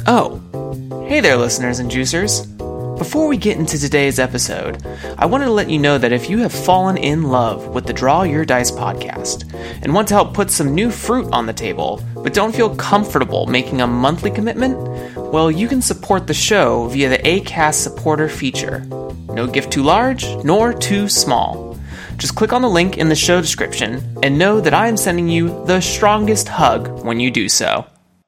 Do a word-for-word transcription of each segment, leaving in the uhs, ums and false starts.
Oh, hey there listeners and juicers. Before we get into today's episode, I wanted to let you know that if you have fallen in love with the Draw Your Dice podcast and want to help put some new fruit on the table, but don't feel comfortable making a monthly commitment, well, you can support the show via the Acast supporter feature. No gift too large, nor too small. Just click on the link in the show description and know that I am sending you the strongest hug when you do so.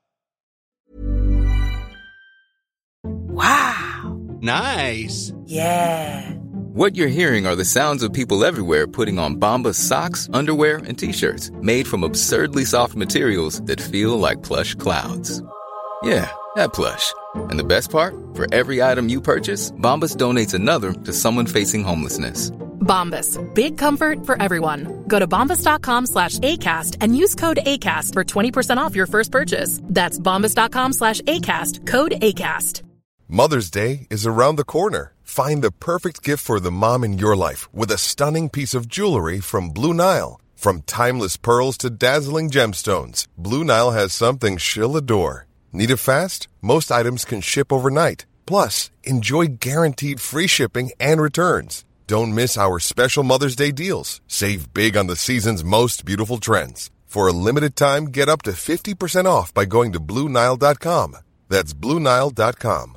Wow. Nice. Yeah. What you're hearing are the sounds of people everywhere putting on Bombas socks, underwear, and T-shirts made from absurdly soft materials that feel like plush clouds. Yeah, that plush. And the best part? For every item you purchase, Bombas donates another to someone facing homelessness. Bombas. Big comfort for everyone. Go to bombas.com slash ACAST and use code ACAST for twenty percent off your first purchase. That's bombas.com slash ACAST. Code ACAST. Mother's Day is around the corner. Find the perfect gift for the mom in your life with a stunning piece of jewelry from Blue Nile. From timeless pearls to dazzling gemstones, Blue Nile has something she'll adore. Need it fast? Most items can ship overnight. Plus, enjoy guaranteed free shipping and returns. Don't miss our special Mother's Day deals. Save big on the season's most beautiful trends. For a limited time, get up to fifty percent off by going to Blue Nile dot com. That's Blue Nile dot com.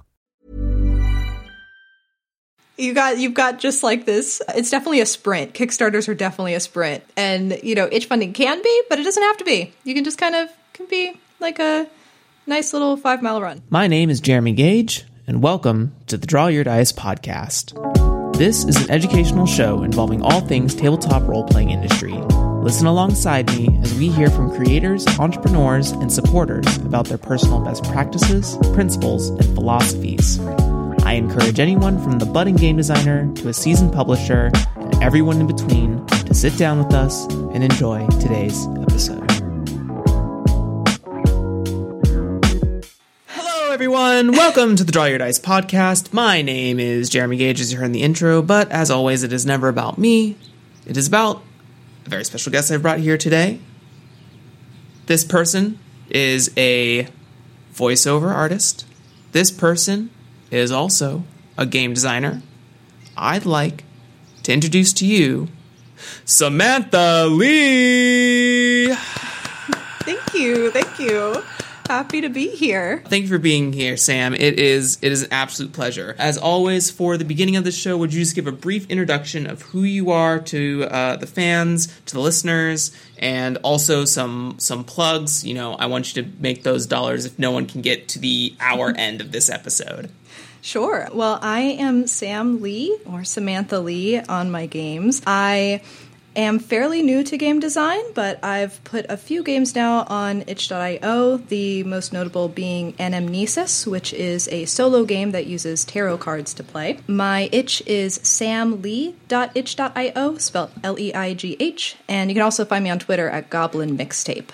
You got, you've got just like this. It's definitely a sprint. Kickstarters are definitely a sprint. And, you know, itch funding can be, but it doesn't have to be. You can just kind of, can be like a nice little five mile run. My name is Jeremy Gage, and welcome to the Draw Your Dice podcast. This is an educational show involving all things tabletop role-playing industry. Listen alongside me as we hear from creators, entrepreneurs, and supporters about their personal best practices, principles, and philosophies. I encourage anyone from the budding game designer to a seasoned publisher and everyone in between to sit down with us and enjoy today's episode. Hello, everyone. Welcome to the Draw Your Dice podcast. My name is Jeremy Gage, as you heard in the intro, but as always, it is never about me. It is about a very special guest I've brought here today. This person is a voiceover artist. This person is also a game designer. I'd like to introduce to you Samantha Lee. Thank you. Thank you. Happy to be here. Thank you for being here, Sam. It is it is an absolute pleasure. As always, for the beginning of the show, would you just give a brief introduction of who you are to uh, the fans, to the listeners, and also some some plugs? You know, I want you to make those dollars if no one can get to the hour end of this episode. Sure. Well, I am Sam Lee, or Samantha Lee, on my games. I am fairly new to game design, but I've put a few games now on itch dot io, the most notable being Anamnesis, which is a solo game that uses tarot cards to play. My itch is sam lee dot itch dot io, spelled L E I G H, and you can also find me on Twitter at Goblin Mixtape.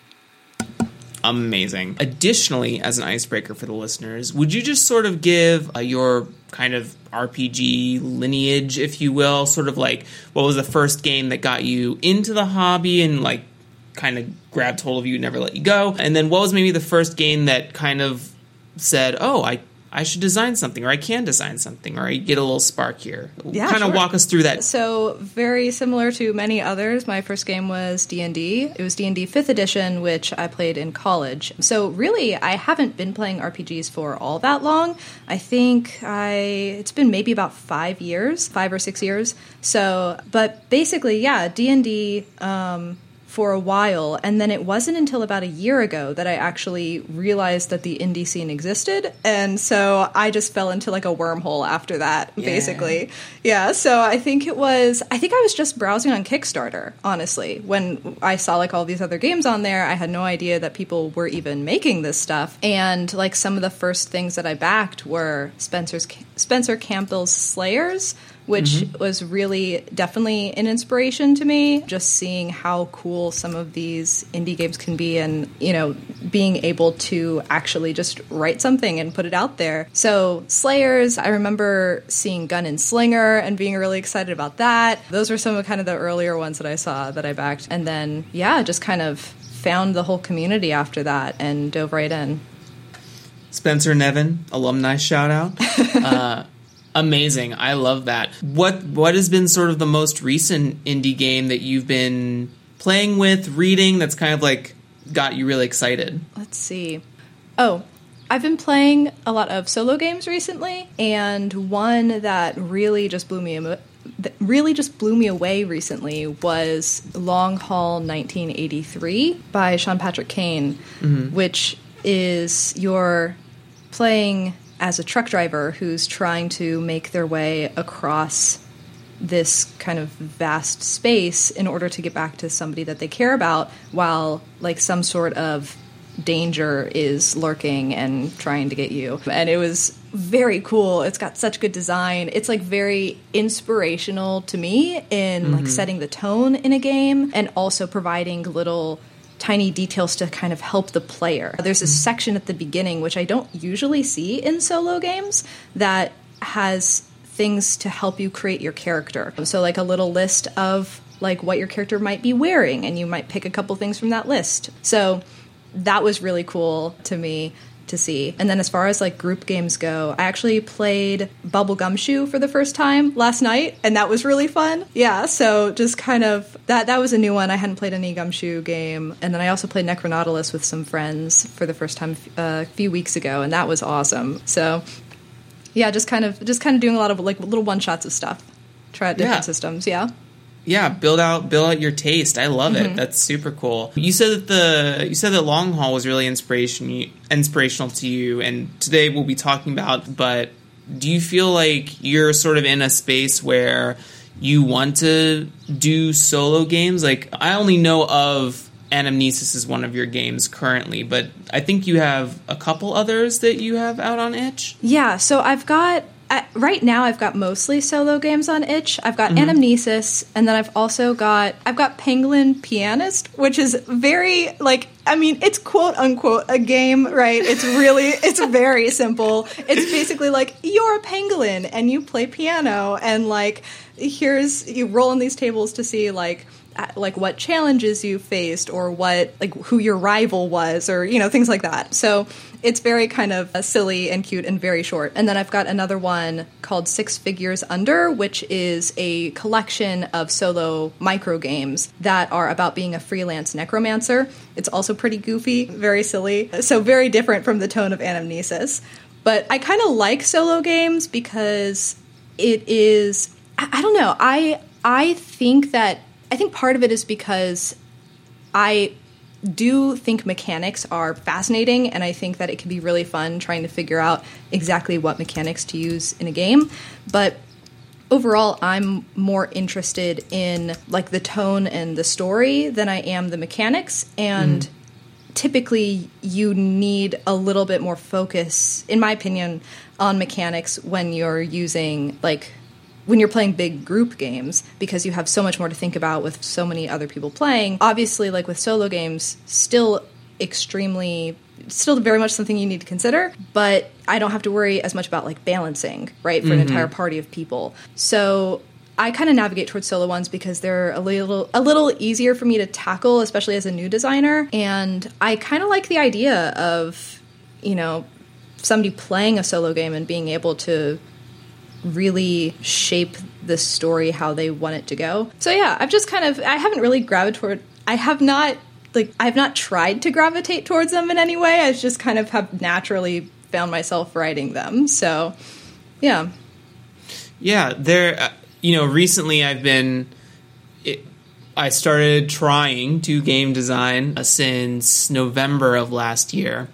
Amazing. Additionally, as an icebreaker for the listeners, would you just sort of give uh, your kind of R P G lineage, if you will, sort of like what was the first game that got you into the hobby and like kind of grabbed hold of you and never let you go? And then what was maybe the first game that kind of said, oh, I I should design something, or I can design something, or I get a little spark here. Yeah, kind of sure. walk us through that. So very similar to many others, my first game was D and D. It was D and D fifth edition, which I played in college. So really, I haven't been playing R P Gs for all that long. I think I it's been maybe about five years, five or six years. So, but basically, yeah, D and D um, for a while, and then it wasn't until about a year ago that I actually realized that the indie scene existed, and so I just fell into like a wormhole after that, yeah. basically. Yeah, so I think it was, I think I was just browsing on Kickstarter, honestly. When I saw like all these other games on there, I had no idea that people were even making this stuff, and like some of the first things that I backed were Spencer's Spencer Campbell's Slayers, which mm-hmm. was really definitely an inspiration to me, just seeing how cool some of these indie games can be and, you know, being able to actually just write something and put it out there. So Slayers, I remember seeing Gun and Slinger and being really excited about that. Those were some of kind of the earlier ones that I saw that I backed. And then, yeah, just kind of found the whole community after that and dove right in. Spencer Nevin, alumni shout out. uh, amazing. I love that. What What has been sort of the most recent indie game that you've been playing with, reading, that's kind of like got you really excited? Let's see. Oh, I've been playing a lot of solo games recently, and one that really just blew me that really just blew me away recently was Long Haul nineteen eighty-three by Sean Patrick Kane, mm-hmm. which is you're playing as a truck driver who's trying to make their way across this kind of vast space in order to get back to somebody that they care about, while like some sort of danger is lurking and trying to get you. And it was very cool. It's got such good design. It's like very inspirational to me in mm-hmm. like setting the tone in a game, and also providing little tiny details to kind of help the player. There's a section at the beginning, which I don't usually see in solo games, that has things to help you create your character. So like a little list of like what your character might be wearing, and you might pick a couple things from that list. So that was really cool to me to see. And then as far as like group games go, I actually played Bubble Gumshoe for the first time last night, and that was really fun. Yeah, so just kind of that that was a new one. I hadn't played any Gumshoe game. And then I also played Necronautilus with some friends for the first time uh, a few weeks ago, and that was awesome. So yeah, just kind of just kind of doing a lot of like little one shots of stuff. Try out different yeah. systems, yeah. Yeah, build out build out your taste. I love it. Mm-hmm. That's super cool. You said that the you said that Long Haul was really inspiration inspirational to you, and today we'll be talking about. But do you feel like you're sort of in a space where you want to do solo games? Like, I only know of Anamnesis as one of your games currently, but I think you have a couple others that you have out on itch. Yeah, so I've got. Uh, right now, I've got mostly solo games on itch. I've got mm-hmm. Anamnesis, and then I've also got I've got Penguin Pianist, which is very like I mean, it's quote unquote a game, right? It's really it's very simple. It's basically like you're a penguin and you play piano, and like here's you roll on these tables to see like. like what challenges you faced, or what like who your rival was, or you know things like that. So it's very kind of uh, silly and cute and very short. And then I've got another one called Six Figures Under, which is a collection of solo micro games that are about being a freelance necromancer. It's also pretty goofy, very silly, so very different from the tone of Anamnesis. But I kind of like solo games because it is I, I don't know I I think that I think part of it is because I do think mechanics are fascinating, and I think that it can be really fun trying to figure out exactly what mechanics to use in a game. But overall, I'm more interested in like the tone and the story than I am the mechanics. And mm. typically you need a little bit more focus, in my opinion, on mechanics when you're using like when you're playing big group games, because you have so much more to think about with so many other people playing. Obviously, like with solo games, still extremely, still very much something you need to consider, but I don't have to worry as much about like balancing, right, for mm-hmm. an entire party of people. So I kind of navigate towards solo ones because they're a little a little easier for me to tackle, especially as a new designer. And I kind of like the idea of, you know, somebody playing a solo game and being able to really shape the story how they want it to go. So yeah, I've just kind of, I haven't really gravitated toward, I have not, like, I have not tried to gravitate towards them in any way. I just kind of have naturally found myself writing them. So, yeah. Yeah, there, uh, you know, recently I've been, it, I started trying to game design uh, since November of last year.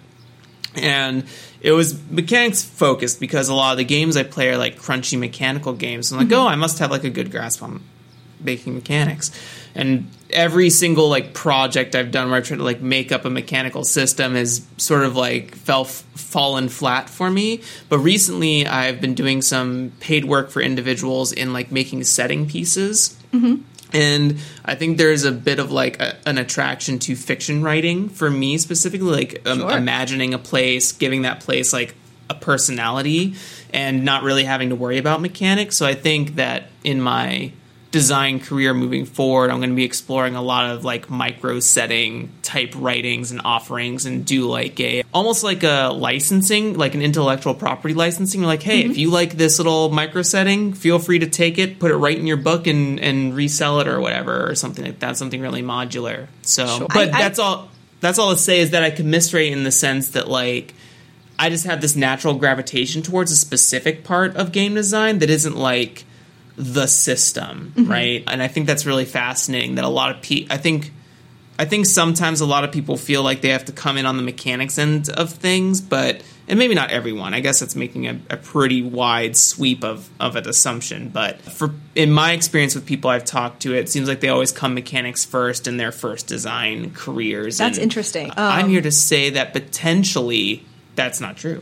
And it was mechanics focused because a lot of the games I play are like crunchy mechanical games. I'm like, mm-hmm. oh, I must have like a good grasp on making mechanics. And every single like project I've done where I've tried to like make up a mechanical system has sort of like fell fallen flat for me. But recently I've been doing some paid work for individuals in like making setting pieces. Mm-hmm. And I think there's a bit of like a, an attraction to fiction writing for me specifically, like um, sure. imagining a place, giving that place like a personality, and not really having to worry about mechanics. So I think that in my design career moving forward, I'm going to be exploring a lot of like micro setting type writings and offerings, and do like a almost like a licensing, like an intellectual property licensing. You're like, hey, mm-hmm. if you like this little micro setting, feel free to take it, put it right in your book, and and resell it or whatever, or something like that. Something really modular. So, sure. but I, that's I, all. That's all to say is that I commiserate in the sense that like I just have this natural gravitation towards a specific part of game design that isn't like the system, mm-hmm. right? And I think that's really fascinating that a lot of people, I think, I think sometimes a lot of people feel like they have to come in on the mechanics end of things, but, and maybe not everyone, I guess that's making a, a pretty wide sweep of, of an assumption, but for, in my experience with people I've talked to, it seems like they always come mechanics first in their first design careers. That's and interesting. Um, I'm here to say that potentially that's not true.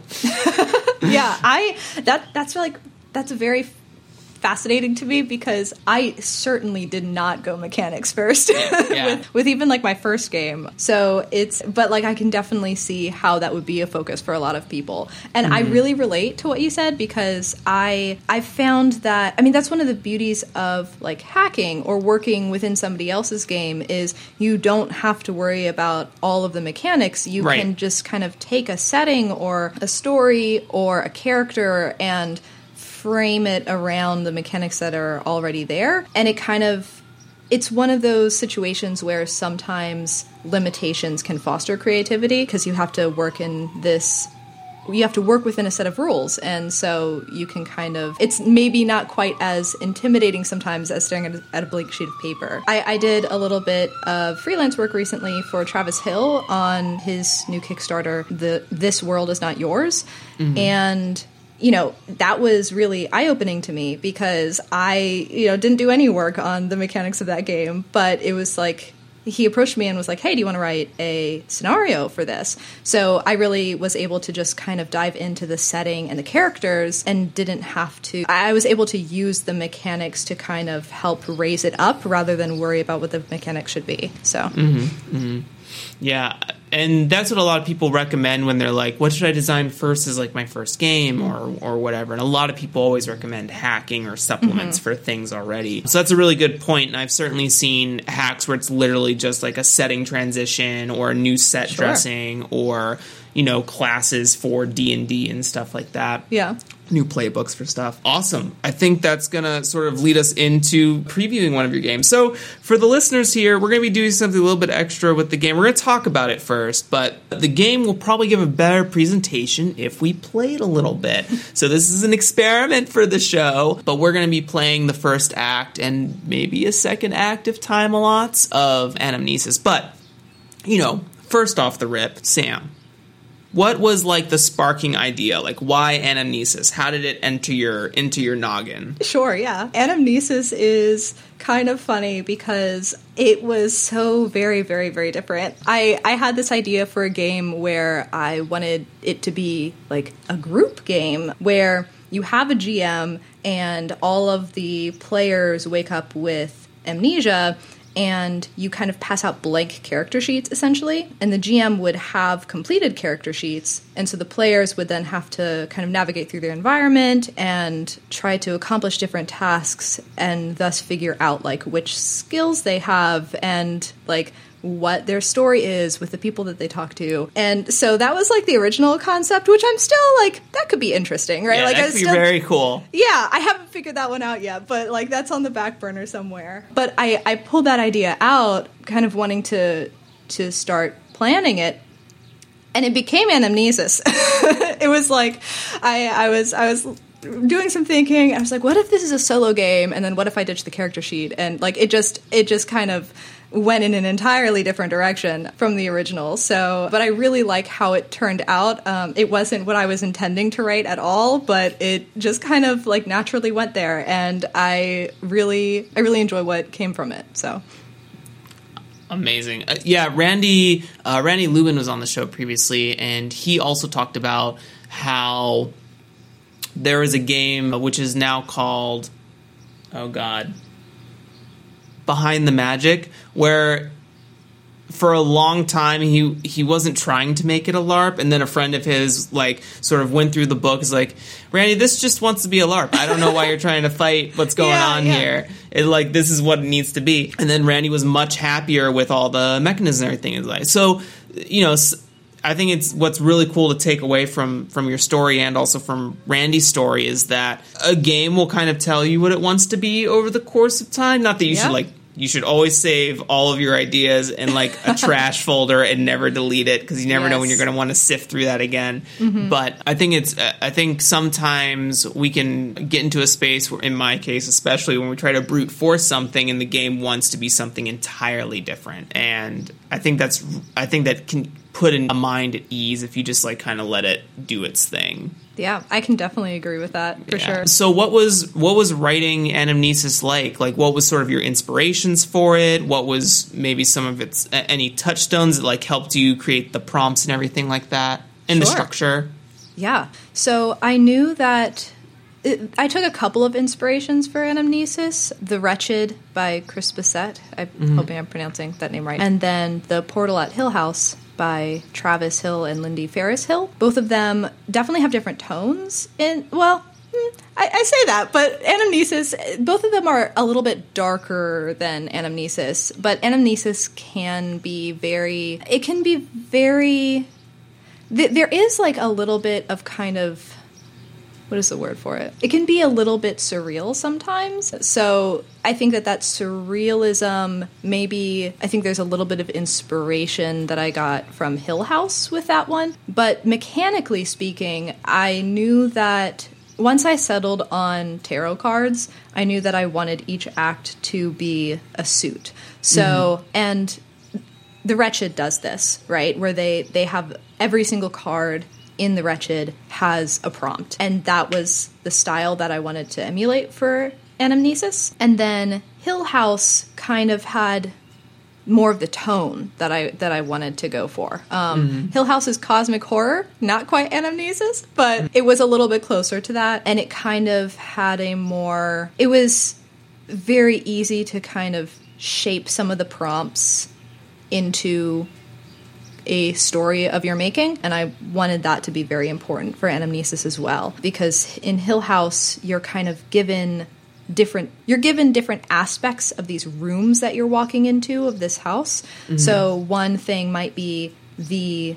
yeah, I, that, that's like, that's a very fascinating to me, because I certainly did not go mechanics first yeah, yeah. with, with even like my first game. So it's, but like I can definitely see how that would be a focus for a lot of people. And mm-hmm. I really relate to what you said, because I I found that, I mean, that's one of the beauties of like hacking or working within somebody else's game, is you don't have to worry about all of the mechanics. You right. can just kind of take a setting or a story or a character and frame it around the mechanics that are already there. And it kind of, it's one of those situations where sometimes limitations can foster creativity, because you have to work in this, you have to work within a set of rules. And so you can kind of, it's maybe not quite as intimidating sometimes as staring at a, at a blank sheet of paper. I, I did a little bit of freelance work recently for Travis Hill on his new Kickstarter, the This World Is Not Yours. Mm-hmm. And you know, that was really eye-opening to me, because I, you know, didn't do any work on the mechanics of that game, but it was like, he approached me and was like, hey, do you want to write a scenario for this? So I really was able to just kind of dive into the setting and the characters, and didn't have to, I was able to use the mechanics to kind of help raise it up rather than worry about what the mechanics should be. So. Mm-hmm, mm-hmm. Yeah, and that's what a lot of people recommend when they're like, what should I design first as like my first game or or whatever. And a lot of people always recommend hacking or supplements mm-hmm. for things already. So that's a really good point. And I've certainly seen hacks where it's literally just like a setting transition or a new set sure. dressing, or, you know, classes for D and D and stuff like that. Yeah. New playbooks for stuff. Awesome. I think that's going to sort of lead us into previewing one of your games. So for the listeners here, we're going to be doing something a little bit extra with the game. We're going to talk about it first, but the game will probably give a better presentation if we play it a little bit. So this is an experiment for the show, but we're going to be playing the first act and maybe a second act if time allots of Anamnesis. But, you know, first off the rip, Sam, what was like the sparking idea? Like, why Anamnesis? How did it enter your into your noggin? Sure, yeah. Anamnesis is kind of funny because it was so very, very, very different. I, I had this idea for a game where I wanted it to be like a group game where you have a G M and all of the players wake up with amnesia, and you kind of pass out blank character sheets, essentially. And the G M would have completed character sheets, and so the players would then have to kind of navigate through their environment and try to accomplish different tasks, and thus figure out, like, which skills they have and, like, what their story is with the people that they talk to. And so that was like the original concept, which I'm still like, that could be interesting, right? Yeah, like, that I could be still, very cool. Yeah, I haven't figured that one out yet, but like that's on the back burner somewhere. But I, I pulled that idea out, kind of wanting to to start planning it, and it became Anamnesis. It was like I I was I was doing some thinking, and I was like, what if this is a solo game, and then what if I ditch the character sheet? And like it just it just kind of went in an entirely different direction from the original. So, but I really like how it turned out. Um, it wasn't what I was intending to write at all, but it just kind of like naturally went there, and I really, I really enjoy what came from it. So. Amazing. Uh, yeah, Randy, uh, Randy Lubin was on the show previously, and he also talked about how there is a game which is now called, oh God, Behind the Magic, where for a long time he he wasn't trying to make it a LARP, and then a friend of his like sort of went through the book, is like, Randy, this just wants to be a LARP. I don't know why you're trying to fight what's going yeah, on yeah. here. It like this is what it needs to be. And then Randy was much happier with all the mechanisms and everything in his life. So, you know, I think it's what's really cool to take away from from your story and also from Randy's story is that a game will kind of tell you what it wants to be over the course of time. Not that you yeah. should like you should always save all of your ideas in like a trash folder and never delete it, because you never yes. know when you're going to want to sift through that again. Mm-hmm. But I think it's I think sometimes we can get into a space where, in my case especially, when we try to brute force something and the game wants to be something entirely different. And I think that's I think that can put a mind at ease if you just like kind of let it do its thing. Yeah, I can definitely agree with that, for yeah. sure. So what was what was writing Anamnesis like? Like, what was sort of your inspirations for it? What was maybe some of its any touchstones that like helped you create the prompts and everything like that, and sure. the structure? Yeah. So I knew that it, I took a couple of inspirations for Anamnesis. The Wretched by Chris Bissett. I'm mm-hmm. hoping I'm pronouncing that name right. And then The Portal at Hill House by Travis Hill and Lindy Ferris Hill. Both of them definitely have different tones. In well, I, I say that, but Anamnesis, both of them are a little bit darker than Anamnesis, but Anamnesis can be very, it can be very, th- there is like a little bit of kind of, what is the word for it? It can be a little bit surreal sometimes. So I think that that surrealism, maybe, I think there's a little bit of inspiration that I got from Hill House with that one. But mechanically speaking, I knew that once I settled on tarot cards, I knew that I wanted each act to be a suit. So, mm-hmm. and The Wretched does this, right? Where they, they have every single card in The Wretched has a prompt. And that was the style that I wanted to emulate for Anamnesis. And then Hill House kind of had more of the tone that I that I wanted to go for. Um, mm-hmm. Hill House is cosmic horror, not quite Anamnesis, but it was a little bit closer to that. And it kind of had a more... It was very easy to kind of shape some of the prompts into a story of your making, and I wanted that to be very important for Anamnesis as well, because in Hill House you're kind of given different you're given different aspects of these rooms that you're walking into of this house. Mm-hmm. So one thing might be the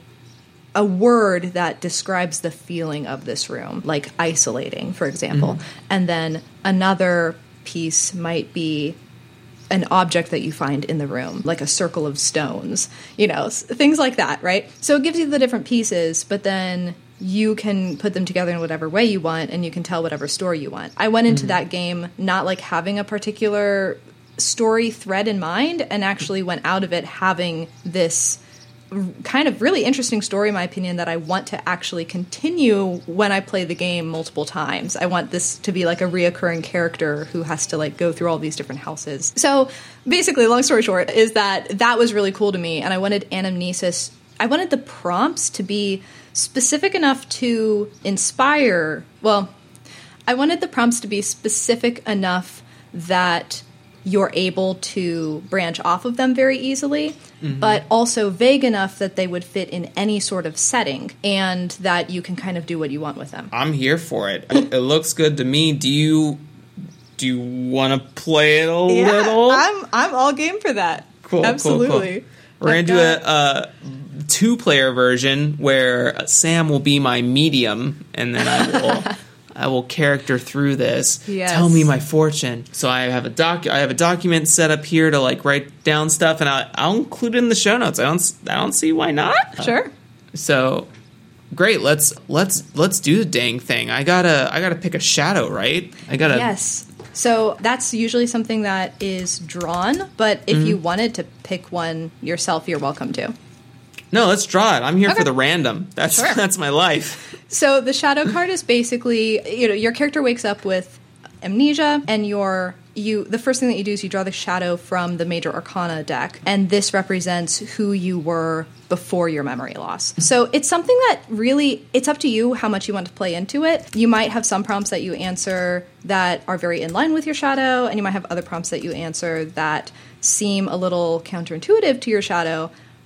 a word that describes the feeling of this room, like isolating, for example. Mm-hmm. And then another piece might be an object that you find in the room, like a circle of stones, you know, things like that, right? So it gives you the different pieces, but then you can put them together in whatever way you want, and you can tell whatever story you want. I went into mm-hmm. that game not like having a particular story thread in mind, and actually went out of it having this kind of really interesting story, in my opinion, that I want to actually continue when I play the game multiple times. I want this to be like a reoccurring character who has to like go through all these different houses. So basically, long story short, is that that was really cool to me, and I wanted Anamnesis, I wanted the prompts to be specific enough to inspire, well, I wanted the prompts to be specific enough that you're able to branch off of them very easily, mm-hmm. but also vague enough that they would fit in any sort of setting, and that you can kind of do what you want with them. I'm here for it. It looks good to me. Do you do you want to play it a yeah, little? I'm I'm all game for that. Cool, absolutely. Cool, cool. We're gonna do a, a two-player version where Sam will be my medium, and then I will. I will character through this. Yes. Tell me my fortune. So I have a doc. I have a document set up here to like write down stuff, and I, I'll include it in the show notes. I don't. I don't see why not. Sure. So great. Let's let's let's do the dang thing. I gotta I gotta pick a shadow, right? I gotta. Yes. So that's usually something that is drawn, but if mm-hmm. you wanted to pick one yourself, you're welcome to. No, let's draw it. I'm here okay. for the random. That's sure. that's my life. So the shadow card is basically, you know, your character wakes up with amnesia, and your you the first thing that you do is you draw the shadow from the Major Arcana deck, and this represents who you were before your memory loss. So it's something that really, it's up to you how much you want to play into it. You might have some prompts that you answer that are very in line with your shadow, and you might have other prompts that you answer that seem a little counterintuitive to your shadow.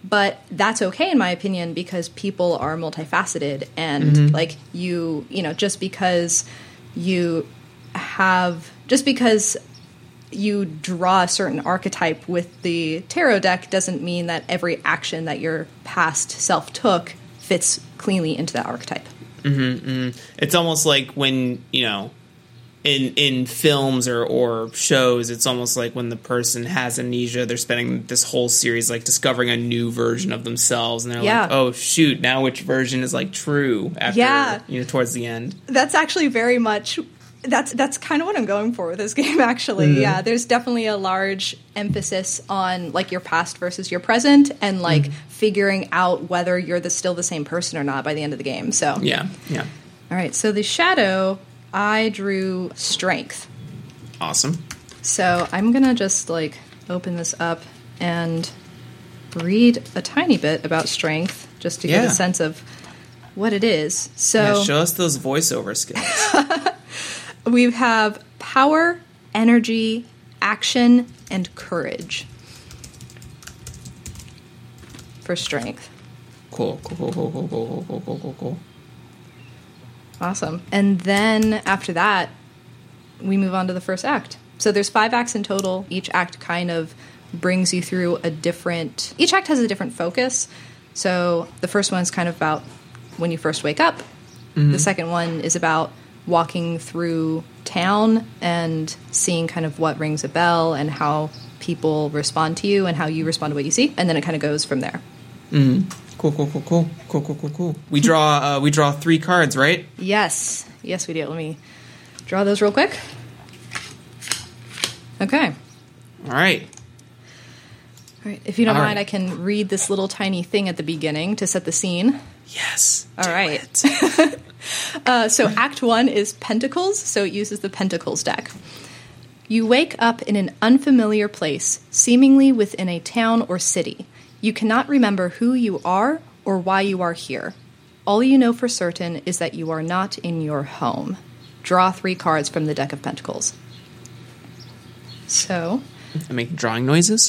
But that's okay, in my opinion, because people are multifaceted. And, Mm-hmm. like, you, you know, just because you have, just because you draw a certain archetype with the tarot deck doesn't mean that every action that your past self took fits cleanly into that archetype. Mm-hmm, mm-hmm. It's almost like when, you know, in in films or, or shows, it's almost like when the person has amnesia, they're spending this whole series like discovering a new version of themselves, and they're Yeah. like, oh shoot, now which version is like true after, Yeah. you know, towards the end. That's actually very much that's that's kind of what I'm going for with this game, actually. Mm-hmm. Yeah, there's definitely a large emphasis on like your past versus your present, and like Mm-hmm. figuring out whether you're the still the same person or not by the end of the game. So Yeah, yeah. all right, so the shadow, I drew strength. Awesome. So I'm gonna just like open this up and read a tiny bit about strength just to get Yeah. a sense of what it is. So Yeah, show us those voiceover skills. we have power, energy, action, and courage for strength. Cool, cool, cool, cool, cool, cool, cool, cool, cool, cool. Awesome. And then after that, we move on to the first act. So there's five acts in total. Each act kind of brings you through a different... Each act has a different focus. So the first one is kind of about when you first wake up. Mm-hmm. The second one is about walking through town and seeing kind of what rings a bell and how people respond to you and how you respond to what you see. And then it kind of goes from there. Mm. Cool, cool, cool, cool, cool, cool, cool, cool. We draw, uh, we draw three cards, right? Yes. Yes, we do. Let me draw those real quick. Okay. All right. All right. If you don't All mind, right. I can read this little tiny thing at the beginning to set the scene. Yes. All do right. it. Uh, so Act one is Pentacles, so it uses the Pentacles deck. You wake up in an unfamiliar place, seemingly within a town or city. You cannot remember who you are or why you are here. All you know for certain is that you are not in your home. Draw three cards from the deck of Pentacles. So, I'm making drawing noises.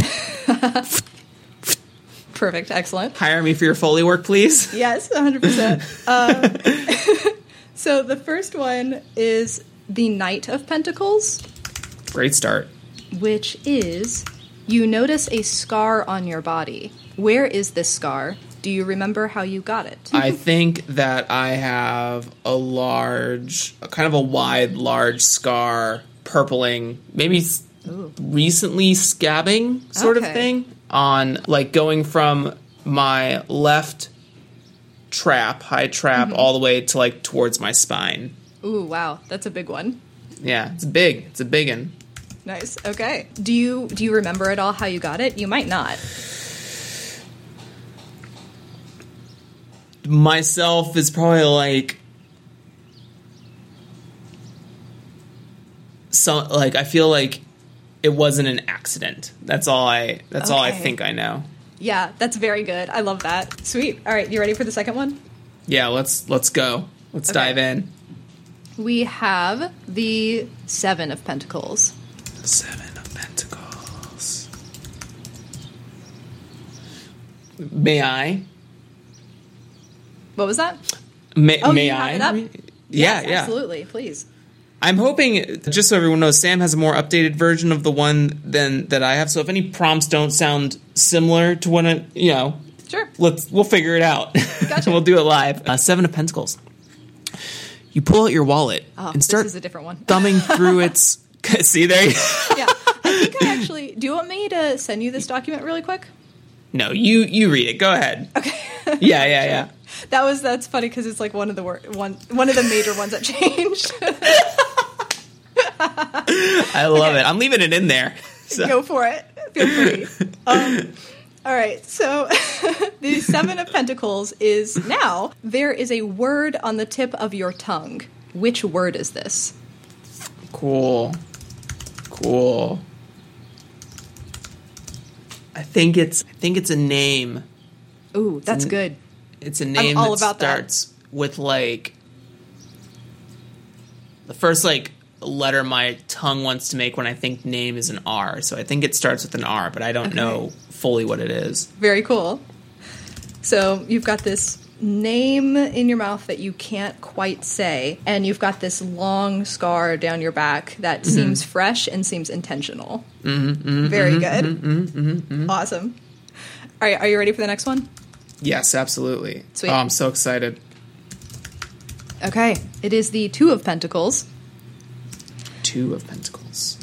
perfect, excellent. Hire me for your Foley work, please. Yes, one hundred percent. Uh, so the first one is the Knight of Pentacles, Great start. which is you notice a scar on your body. Where is this scar? Do you remember how you got it? I think that I have a large, a kind of a wide, large scar, purpling, maybe s- recently scabbing sort Okay. of thing, on like going from my left trap, high trap, all the way to like towards my spine. Ooh, wow, that's a big one. Yeah, it's big. It's a big one. Nice. Okay. Do you do you remember at all how you got it? You might not. Myself is probably like so like I feel like it wasn't an accident. That's all I that's all I Okay. think I know. Yeah, that's very good. I love that. Sweet. All right, you ready for the second one? Yeah, let's let's go. Let's Okay. dive in. We have the Seven of Pentacles. Seven of Pentacles. May I? What was that? May, Oh, may you have I? it up? Yeah, Yes, yeah. absolutely. Please. I'm hoping, just so everyone knows, Sam has a more updated version of the one than that I have. So if any prompts don't sound similar to when it, you know, Sure. let's we'll figure it out. Gotcha. We'll do it live. Uh, Seven of Pentacles. You pull out your wallet Oh, and start this is a different one. thumbing through its. See there? You Yeah. I think I actually. Do you want me to send you this document really quick? No, you you read it. Go ahead. Okay. Yeah, yeah, yeah. That was that's funny because it's like one of the wor- one one of the major ones that changed. I love it. I'm leaving it in there. So. Go for it. Feel free. Um, all right. So the Seven of Pentacles is now there is a word on the tip of your tongue. Which word is this? Cool. Cool. I think it's I think it's a name. Ooh, that's an- good. It's a name all that about that. starts with like the first like letter my tongue wants to make when I think name is an R. So I think it starts with an R, but I don't Okay. know fully what it is. Very cool. So you've got this name in your mouth that you can't quite say, and you've got this long scar down your back that mm-hmm. seems fresh and seems intentional. Mm-hmm, mm-hmm, Very mm-hmm, good. Mm-hmm, mm-hmm, mm-hmm. Awesome. All right, are you ready for the next one? Yes, absolutely. Sweet. Oh, I'm so excited. Okay, it is the Two of Pentacles. Two of Pentacles.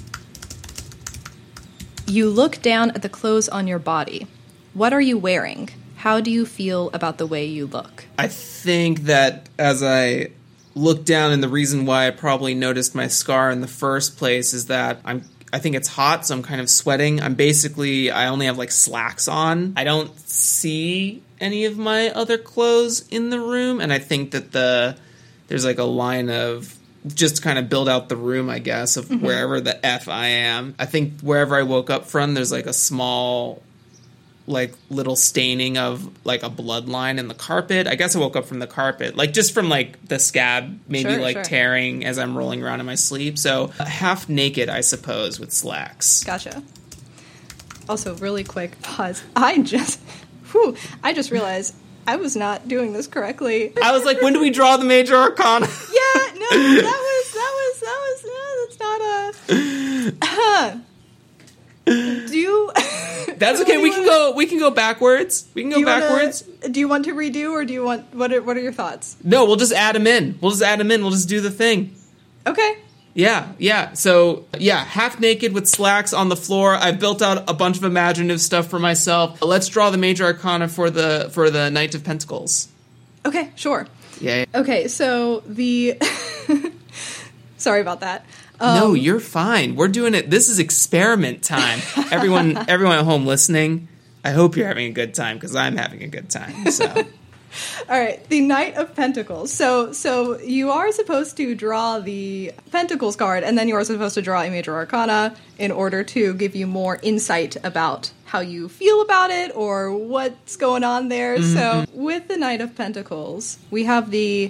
You look down at the clothes on your body. What are you wearing? How do you feel about the way you look? I think that as I look down, and the reason why I probably noticed my scar in the first place is that I'm I think it's hot, so I'm kind of sweating. I'm basically, I only have like slacks on. I don't see any of my other clothes in the room, and I think that the there's like a line of just to kind of build out the room, I guess, of mm-hmm. wherever the F I am. I think wherever I woke up from, there's like a small, like little staining of like a bloodline in the carpet. I guess I woke up from the carpet, like just from like the scab, maybe sure, like sure. tearing as I'm rolling around in my sleep. So uh, half naked, I suppose, with slacks. Gotcha. Also, really quick pause. I just, whew, I just realized I was not doing this correctly. I was like, when do we draw the major arcana? Yeah, no, that was, that was, that was, no, that's not a, huh. Do you... That's okay, we can go, we can go backwards. We can go do backwards. Wanna, do you want to redo, or do you want, what are, what are your thoughts? No, we'll just add them in. We'll just add them in. We'll just do the thing. Okay. Yeah, yeah. So, yeah, half naked with slacks on the floor. I've built out a bunch of imaginative stuff for myself. Let's draw the major arcana for the for the Knight of Pentacles. Okay, sure. Yeah. Okay, so the... Sorry about that. Um, no, you're fine. We're doing it. This is experiment time. everyone, everyone at home listening, I hope you're having a good time, because I'm having a good time. So... All right, the Knight of Pentacles. So so you are supposed to draw the Pentacles card, and then you are supposed to draw a major arcana in order to give you more insight about how you feel about it or what's going on there. Mm-hmm. So with the Knight of Pentacles, we have the...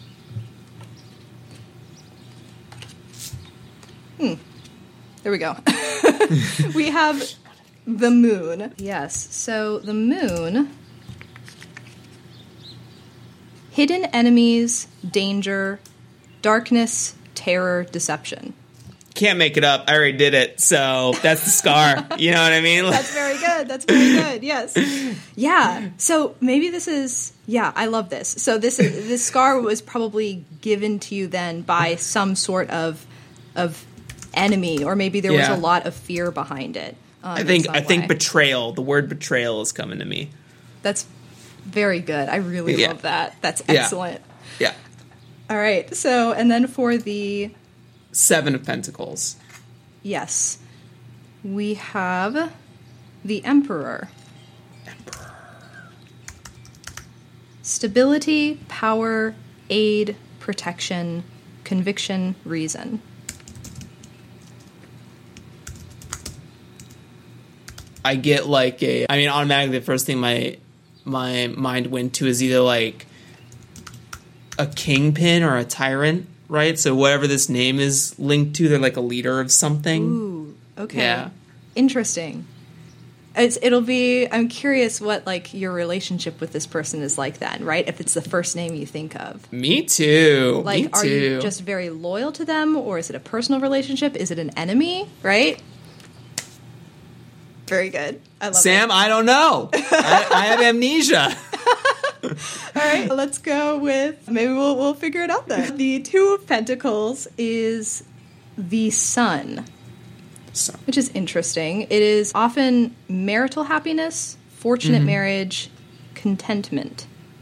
Hmm. There we go. We have the Moon. Yes, so the Moon... Hidden enemies, danger, darkness, terror, deception. Can't make it up. I already did it. So that's the scar. You know what I mean? That's very good. That's very good. Yes. Yeah. So maybe this is, yeah, I love this. So this is, this scar was probably given to you then by some sort of of enemy, or maybe there yeah. was a lot of fear behind it. Um, I think I way. think betrayal. The word betrayal is coming to me. That's very good. I really yeah. love that. That's excellent. Yeah. yeah. All right. So, and then for the... Seven of Pentacles. Yes. We have the Emperor. Emperor. Stability, power, aid, protection, conviction, reason. I get like a... I mean, automatically the first thing my... my mind went to is either like a kingpin or a tyrant, right? So whatever this name is linked to, they're like a leader of something. Ooh, okay. Yeah. Interesting. It's, it'll be, I'm curious what like your relationship with this person is like then, right? If it's the first name you think of. Me too. Like, Me are too. you just very loyal to them, or is it a personal relationship? Is it an enemy, right? Very good. I love Sam, it. I don't know. I, I have amnesia. All right, let's go with, maybe we'll we'll figure it out then. The Two of Pentacles is the Sun, So. which is interesting. It is often marital happiness, fortunate mm-hmm. marriage, contentment.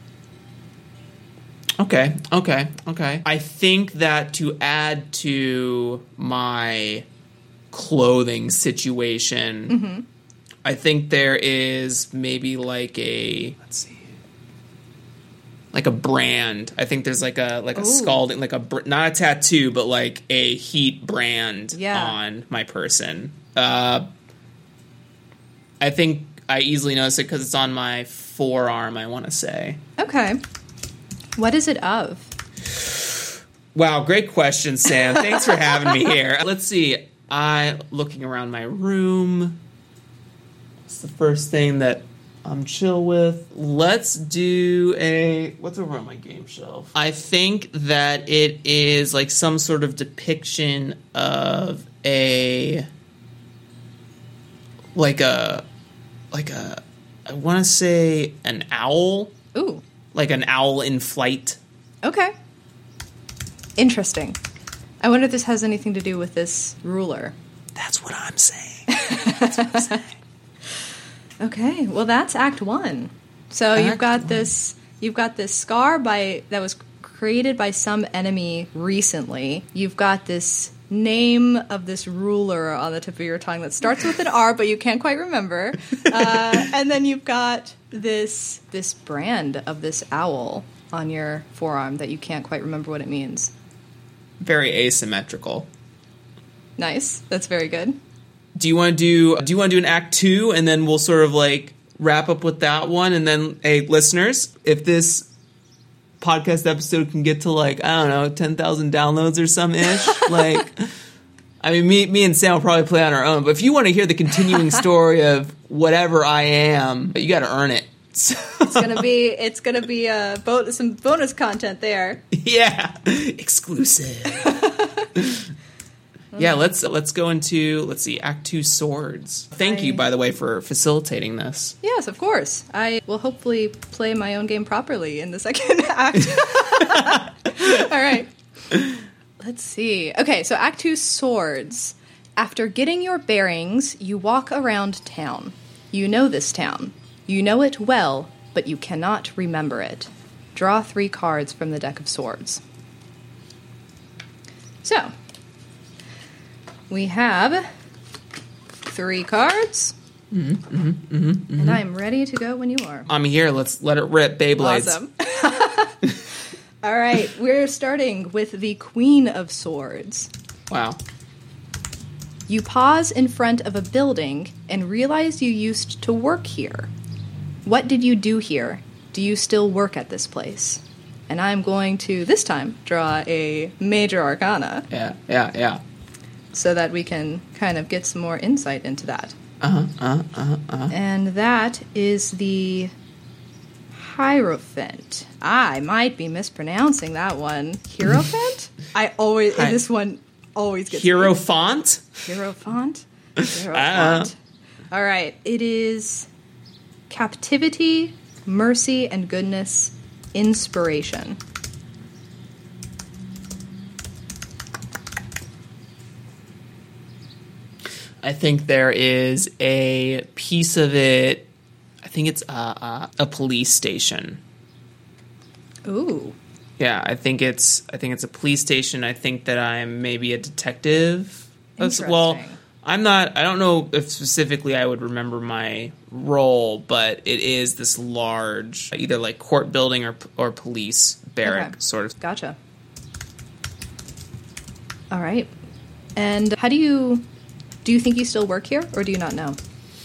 Okay, okay, okay. I think that to add to my clothing situation... Mm-hmm. I think there is maybe like a, let's see, like a brand. I think there's like a like a Ooh. scalding, like a not a tattoo, but like a heat brand yeah. on my person. Uh, I think I easily notice it because it's on my forearm. I want to say. Okay, what is it of? Wow, great question, Sam. Thanks for having me here. Let's see. I looking around my room. It's the first thing that I'm chill with. Let's do a... What's over on my game shelf? I think that it is like some sort of depiction of a... Like a... Like a... I want to say an owl. Ooh. Like an owl in flight. Okay. Interesting. I wonder if this has anything to do with this ruler. That's what I'm saying. That's what I'm saying. Okay, well that's Act One. So Act you've got one. this, you've got this scar by that was created by some enemy recently. You've got this name of this ruler on the tip of your tongue that starts with an R, but you can't quite remember. Uh, and then you've got this this brand of this owl on your forearm that you can't quite remember what it means. Very asymmetrical. Nice, that's very good. Do you want to do do you want to do an act two, and then we'll sort of like wrap up with that one, and then hey listeners, if this podcast episode can get to like I don't know ten thousand downloads or some ish, like I mean me me and Sam will probably play on our own, but if you want to hear the continuing story of whatever I am, you got to earn it. So. It's gonna be it's gonna be uh, bo- some bonus content there. Yeah, exclusive. Yeah, let's let's go into, let's see, Act Two Swords. Thank I, you, by the way, for facilitating this. Yes, of course. I will hopefully play my own game properly in the second act. All right. Let's see. Okay, so Act Two Swords. After getting your bearings, you walk around town. You know this town. You know it well, but you cannot remember it. Draw three cards from the deck of swords. So... we have three cards, mm-hmm, mm-hmm, mm-hmm, mm-hmm. and I'm ready to go when you are. I'm here. Let's let it rip, Beyblades. Awesome. All right, we're starting with the Queen of Swords. Wow. You pause in front of a building and realize you used to work here. What did you do here? Do you still work at this place? And I'm going to, this time, draw a Major Arcana. Yeah, yeah, yeah. So that we can kind of get some more insight into that. Uh-huh, uh-huh, uh-huh, uh-huh. And that is the Hierophant. I might be mispronouncing that one. Hierophant? I always, Hi. this one always gets Hierophant? Hierophant? Hierophant. All right. It is captivity, mercy, and goodness, inspiration. I think there is a piece of it. I think it's a, a, a police station. Ooh. Yeah, I think it's. I think it's a police station. I think that I'm maybe a detective. That's, well, I'm not. I don't know if specifically I would remember my role, but it is this large, either like court building or or police barrack Okay. sort of. Gotcha. All right. And how do you do you think you still work here, or do you not know?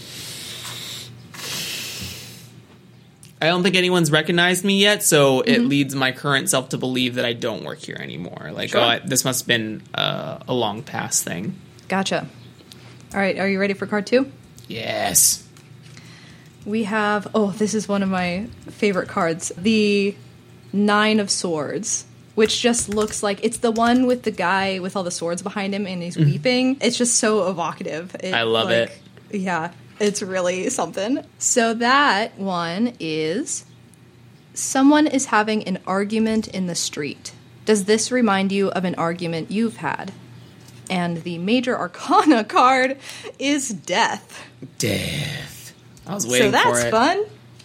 I don't think anyone's recognized me yet, so it leads my current self to believe that I don't work here anymore. Like, Sure. oh, I, this must have been uh, a long past thing. Gotcha. All right, are you ready for card two? Yes. We have, oh, this is one of my favorite cards, the Nine of Swords, which just looks like, it's the one with the guy with all the swords behind him and he's weeping. It's just so evocative. It, I love like, it. Yeah, it's really something. So that one is, someone is having an argument in the street. Does this remind you of an argument you've had? And the Major Arcana card is Death. Death. I was waiting so that's for it. fun.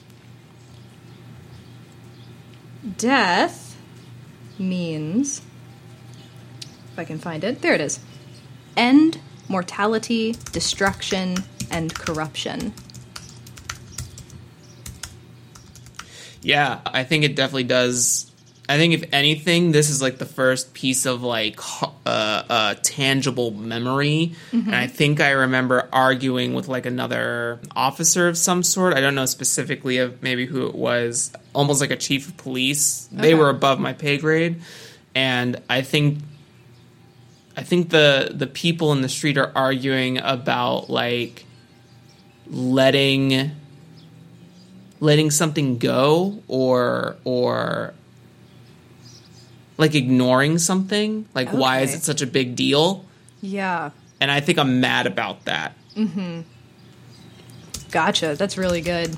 Death means, if I can find it, there it is. End, mortality, destruction, and corruption. Yeah, I think it definitely does. I think if anything, this is like the first piece of like uh, uh, tangible memory. Mm-hmm. And I think I remember arguing with like another officer of some sort. I don't know specifically of maybe who it was. Almost like a chief of police. They Okay. were above my pay grade, and I think I think the the people in the street are arguing about like letting letting something go or or like ignoring something. Like, okay. Why is it such a big deal? Yeah. And I think I'm mad about that. Mm-hmm. Gotcha. That's really good.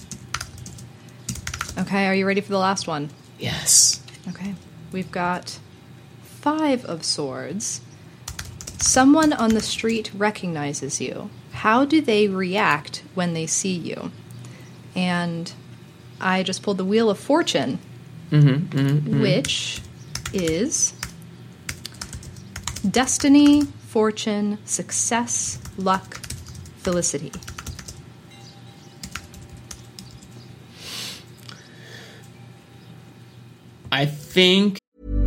Okay, are you ready for the last one? Yes. Okay. We've got five of swords. Someone on the street recognizes you. How do they react when they see you? And I just pulled the Wheel of Fortune, mm-hmm, mm-hmm, mm-hmm. which is destiny, fortune, success, luck, felicity. I think...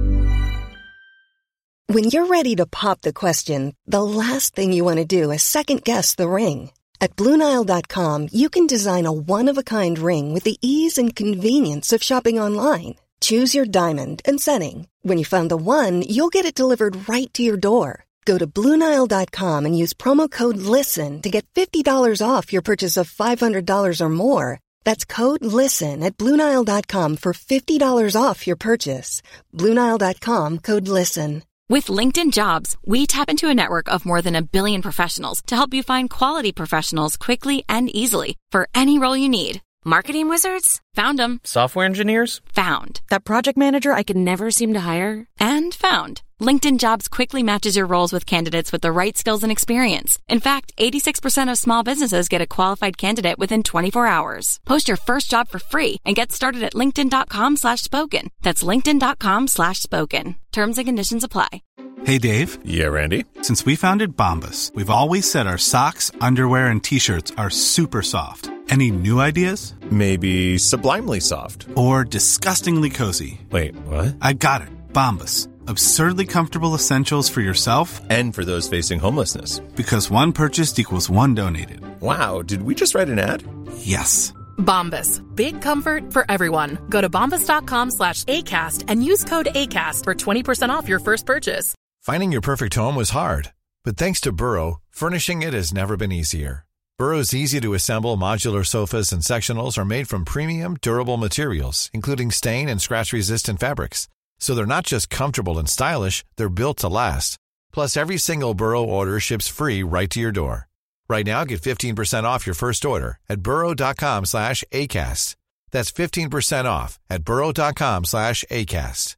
When you're ready to pop the question, the last thing you want to do is second-guess the ring. At Blue Nile dot com, you can design a one-of-a-kind ring with the ease and convenience of shopping online. Choose your diamond and setting. When you find the one, you'll get it delivered right to your door. Go to Blue Nile dot com and use promo code LISTEN to get fifty dollars off your purchase of five hundred dollars or more. That's code LISTEN at Blue Nile dot com for fifty dollars off your purchase. Blue Nile dot com, code LISTEN. With LinkedIn Jobs, we tap into a network of more than a billion professionals to help you find quality professionals quickly and easily for any role you need. Marketing wizards? Found them. Software engineers? Found. That project manager I could never seem to hire? And found. LinkedIn Jobs quickly matches your roles with candidates with the right skills and experience. In fact, eighty-six percent of small businesses get a qualified candidate within twenty-four hours. Post your first job for free and get started at linkedin.com slash spoken. That's linkedin.com slash spoken. Terms and conditions apply. Hey, Dave. Yeah, Randy. Since we founded Bombas, we've always said our socks, underwear, and T-shirts are super soft. Any new ideas? Maybe sublimely soft. Or disgustingly cozy. Wait, what? I got it. Bombas. Absurdly comfortable essentials for yourself and for those facing homelessness. Because one purchased equals one donated. Wow, did we just write an ad? Yes. Bombas. Big comfort for everyone. Go to bombas.com slash ACAST and use code ACAST for twenty percent off your first purchase. Finding your perfect home was hard, but thanks to Burrow, furnishing it has never been easier. Burrow's easy-to-assemble modular sofas and sectionals are made from premium, durable materials, including stain and scratch-resistant fabrics. So they're not just comfortable and stylish, they're built to last. Plus, every single Burrow order ships free right to your door. Right now, get fifteen percent off your first order at burrow.com slash ACAST. That's fifteen percent off at burrow.com slash ACAST.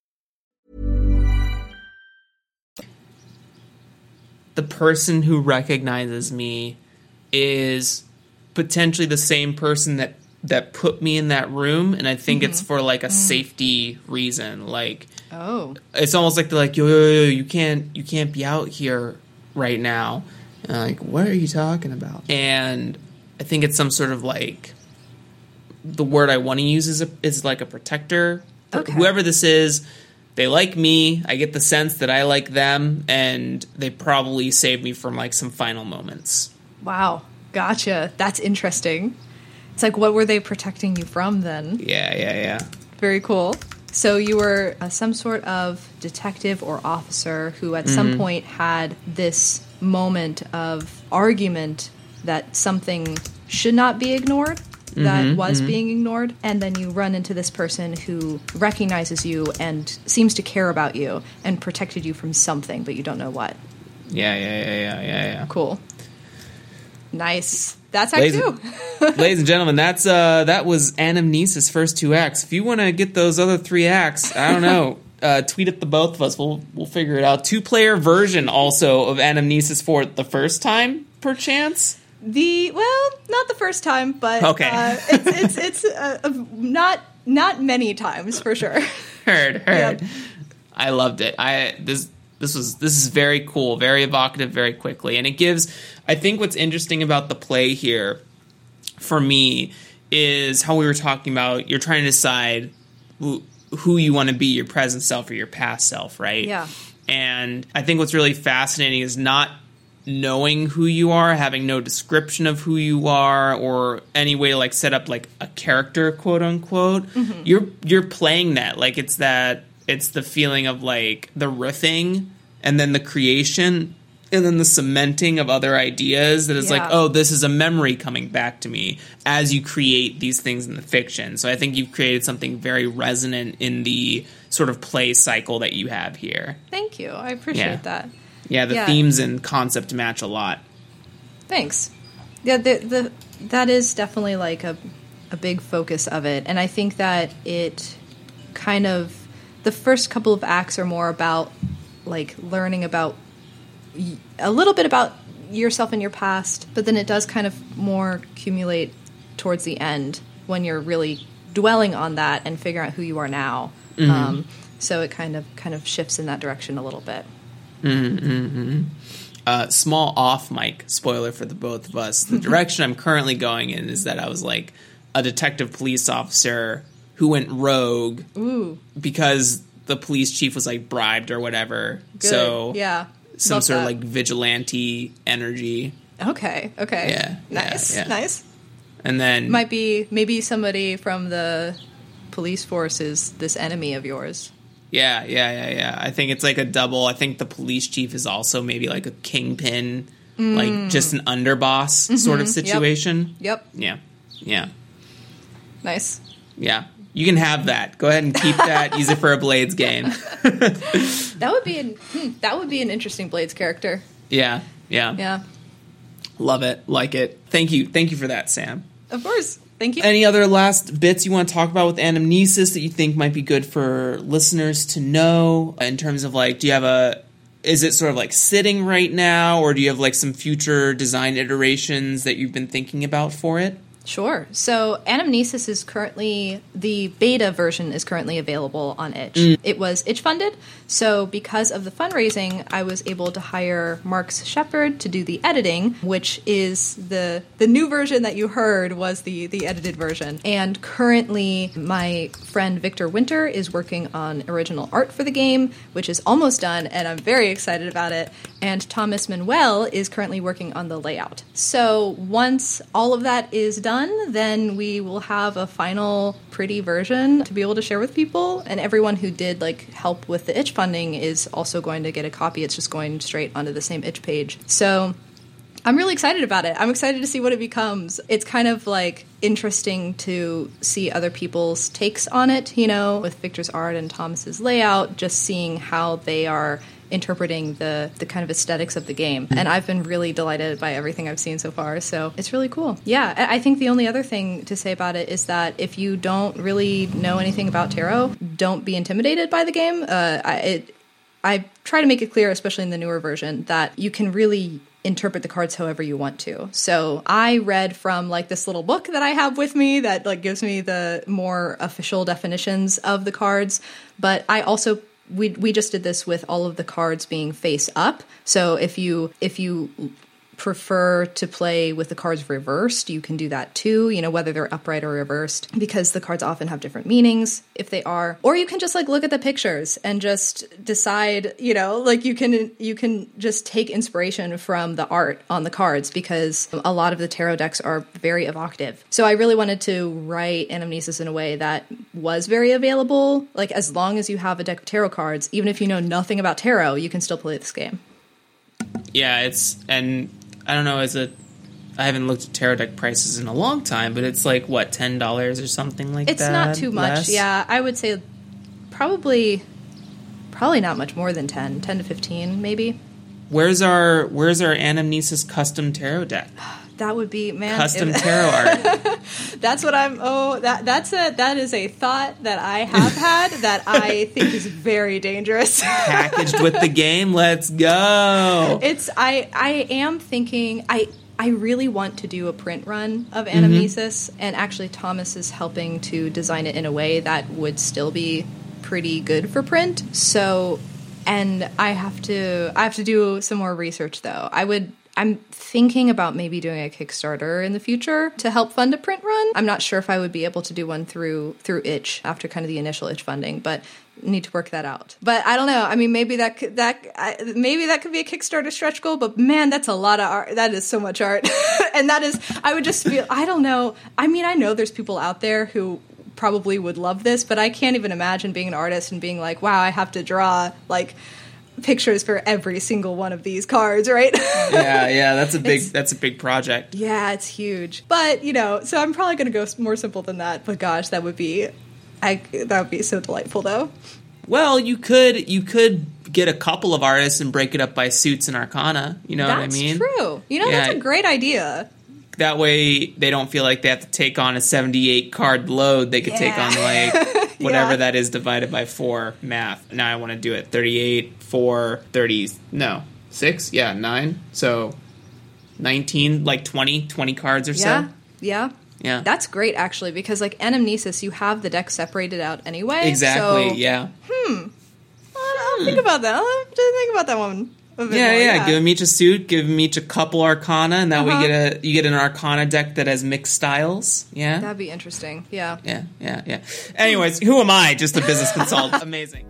The person who recognizes me is potentially the same person that that put me in that room, and I think mm-hmm. it's for like a mm. safety reason. Like, oh, it's almost like they're like, yo, yo, yo, you can't, you can't be out here right now. And I'm like, what are you talking about? And I think it's some sort of like, the word I want to use is a, is like a protector. Okay. Whoever this is, they like me. I get the sense that I like them, and they probably saved me from like some final moments. Wow, gotcha. That's interesting. It's like, what were they protecting you from then? Yeah, yeah, yeah. Very cool. So you were uh, some sort of detective or officer who at mm-hmm. some point had this moment of argument that something should not be ignored, mm-hmm, that was mm-hmm. being ignored, and then you run into this person who recognizes you and seems to care about you and protected you from something, but you don't know what. Yeah, yeah, yeah, yeah, yeah, yeah. Cool. Nice. That's Act ladies, Two. Ladies and gentlemen, that's uh, that was Anamnesis' first two acts. If you want to get those other three acts, I don't know, uh, tweet at the both of us. We'll we'll figure it out. Two player version also of Anamnesis for the first time, perchance. The well, not the first time, but okay, uh, it's it's, it's uh, uh, not not many times for sure. Heard, heard. Yep. I loved it. I this. This was this is very cool, very evocative, very quickly, and it gives. I think what's interesting about the play here, for me, is how we were talking about. You're trying to decide who, who you want to be, your present self or your past self, right? Yeah. And I think what's really fascinating is not knowing who you are, having no description of who you are, or any way to like set up like a character, quote unquote. Mm-hmm. You're you're playing that like it's that. It's the feeling of like the riffing and then the creation and then the cementing of other ideas that is Yeah. like, oh, this is a memory coming back to me as you create these things in the fiction. So I think you've created something very resonant in the sort of play cycle that you have here. Thank you. I appreciate Yeah. that. Yeah, the Yeah. themes and concept match a lot. Thanks. Yeah, the, the that is definitely like a a big focus of it, and I think that it kind of the first couple of acts are more about like learning about y- a little bit about yourself and your past, but then it does kind of more accumulate towards the end when you're really dwelling on that and figuring out who you are now. Mhm. Um, so it kind of kind of shifts in that direction a little bit. Mm-hmm. Uh, small off mic spoiler for the both of us. The direction I'm currently going in is that I was like a detective police officer who went rogue Ooh. because the police chief was like bribed or whatever. Good. So Yeah. some Love sort that. of like vigilante energy. Okay, okay. Yeah, Nice, yeah, yeah. nice. And then Might be maybe somebody from the police force is this enemy of yours. yeah, yeah, yeah, yeah. I think it's like a double. I think the police chief is also maybe like a kingpin, Mm. like just an underboss sort of Mhm, yep. situation. Yep. Yeah, yeah. Nice. Yeah, you can have that. Go ahead and keep that. Use it for a Blades game. That would be an hmm, that would be an interesting Blades character. Yeah, yeah, Yeah. Love it, like it. Thank you, thank you for that, Sam. Of course. Thank you. Any other last bits you want to talk about with Anamnesis that you think might be good for listeners to know in terms of like, do you have a, is it sort of like sitting right now, or do you have like some future design iterations that you've been thinking about for it? Sure. So Anamnesis is currently, the beta version is currently available on itch. Mm. It was itch funded, so because of the fundraising, I was able to hire Marks Shepard to do the editing, which is the the new version that you heard was the, the edited version. And currently, my friend Victor Winter is working on original art for the game, which is almost done, and I'm very excited about it. And Thomas Manuel is currently working on the layout. So once all of that is done, then we will have a final pretty version to be able to share with people. And everyone who did like help with the itch funding is also going to get a copy. It's just going straight onto the same itch page. So I'm really excited about it. I'm excited to see what it becomes. It's kind of like interesting to see other people's takes on it, you know, with Victor's art and Thomas's layout, just seeing how they are interpreting the the kind of aesthetics of the game. And I've been really delighted by everything I've seen so far, so it's really cool. Yeah, I I think the only other thing to say about it is that if you don't really know anything about tarot, don't be intimidated by the game. Uh, I, it, I try to make it clear, especially in the newer version, that you can really interpret the cards however you want to. So I read from like this little book that I have with me that like gives me the more official definitions of the cards, but I also we we just did this with all of the cards being face up. So if you if you prefer to play with the cards reversed, you can do that too, you know, whether they're upright or reversed, because the cards often have different meanings if they are. Or you can just like look at the pictures and just decide, you know, like you can you can just take inspiration from the art on the cards, because a lot of the tarot decks are very evocative. So I really wanted to write Anamnesis in a way that was very available. Like as long as you have a deck of tarot cards, even if you know nothing about tarot, you can still play this game. Yeah, it's, and I don't know, as a, I haven't looked at tarot deck prices in a long time, but it's like, what, ten dollars or something like It's that? not too much. Less? Yeah, I would say probably probably not much more than ten, ten to fifteen maybe. Where's our, where's our Anamnesis custom tarot deck? That would be, man. Custom if- tarot art. That's what I'm, oh, that that's a, that is a thought that I have had that I think is very dangerous. Packaged with the game, let's go. It's, I, I am thinking, I, I really want to do a print run of Anamnesis, and actually Thomas is helping to design it in a way that would still be pretty good for print. So, and I have to, I have to do some more research though. I would, I'm thinking about maybe doing a Kickstarter in the future to help fund a print run. I'm not sure if I would be able to do one through through itch after kind of the initial itch funding, but need to work that out. But I don't know. I mean, maybe that could, that I, maybe that could be a Kickstarter stretch goal. But man, that's a lot of art. That is so much art, and that is. I would just feel. I don't know. I mean, I know there's people out there who probably would love this, but I can't even imagine being an artist and being like, wow, I have to draw like pictures for every single one of these cards, right? yeah, yeah, that's a big It's- that's a big project. Yeah, it's huge. But, you know, so I'm probably going to go s- more simple than that. But gosh, that would be I that would be so delightful though. Well, you could you could get a couple of artists and break it up by suits and arcana. You know That's what I mean? true. You know, Yeah. that's a great idea. That way they don't feel like they have to take on a seventy-eight card load. They could take Yeah. on like whatever Yeah. that is divided by four math. Now I want to do it thirty-eight, four, thirty, no, six? Yeah, nine. So nineteen, like twenty, twenty cards or Yeah. so. Yeah. Yeah. That's great, actually, because, like, Anamnesis, you have the deck separated out anyway. Exactly, so, yeah. I'll, I'll think about that. I'll have to think about that one a bit Yeah, more, yeah, Give them each a suit. Give them each a couple arcana, and that Uh-huh. way you get a you get an arcana deck that has mixed styles. Yeah, That'd be interesting. Yeah. yeah, yeah, yeah. Anyways, who am I? Just a business consultant. Amazing.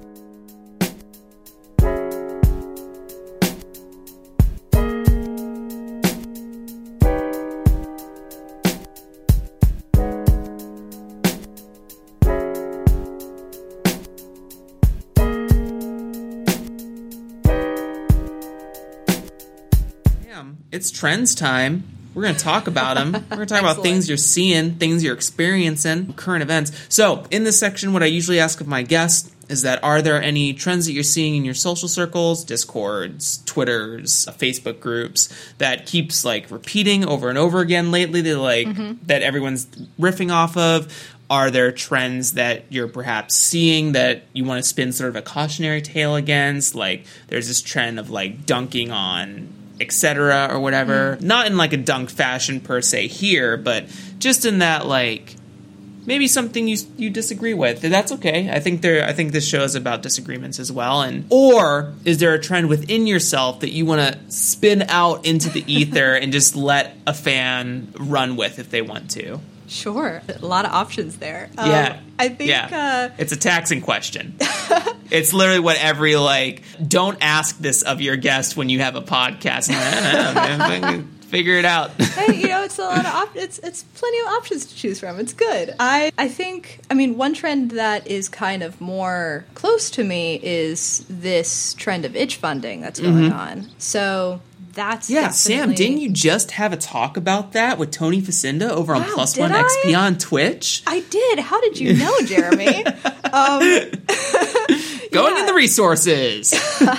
It's trends time. We're going to talk about them. We're going to talk about things you're seeing, things you're experiencing, current events. So, in this section, what I usually ask of my guests is that are there any trends that you're seeing in your social circles, Discords, Twitters, uh, Facebook groups that keeps like repeating over and over again lately that like Mm-hmm. that everyone's riffing off of? Are there trends that you're perhaps seeing that you want to spin sort of a cautionary tale against? Like there's this trend of like dunking on et cetera or whatever. Mm. Not in like a dunk fashion per se here, but just in that like maybe something you you disagree with. That's okay. I think there I think this show is about disagreements as well. And or is there a trend within yourself that you want to spin out into the ether and just let a fan run with if they want to? Sure. A lot of options there. Um, Yeah. I think yeah. uh, It's a taxing question. It's literally what every, like, don't ask this of your guest when you have a podcast. I don't know, man. Figure it out. hey, you know, it's a lot of op- it's it's plenty of options to choose from. It's good. I I think I mean one trend that is kind of more close to me is this trend of itch funding that's going Mhm. on. So that's Yeah, definitely... Sam, didn't you just have a talk about that with Tony Facinda over on Wow, Plus did One I? X P on Twitch? I did. How did you know, Jeremy? um, Going in the resources.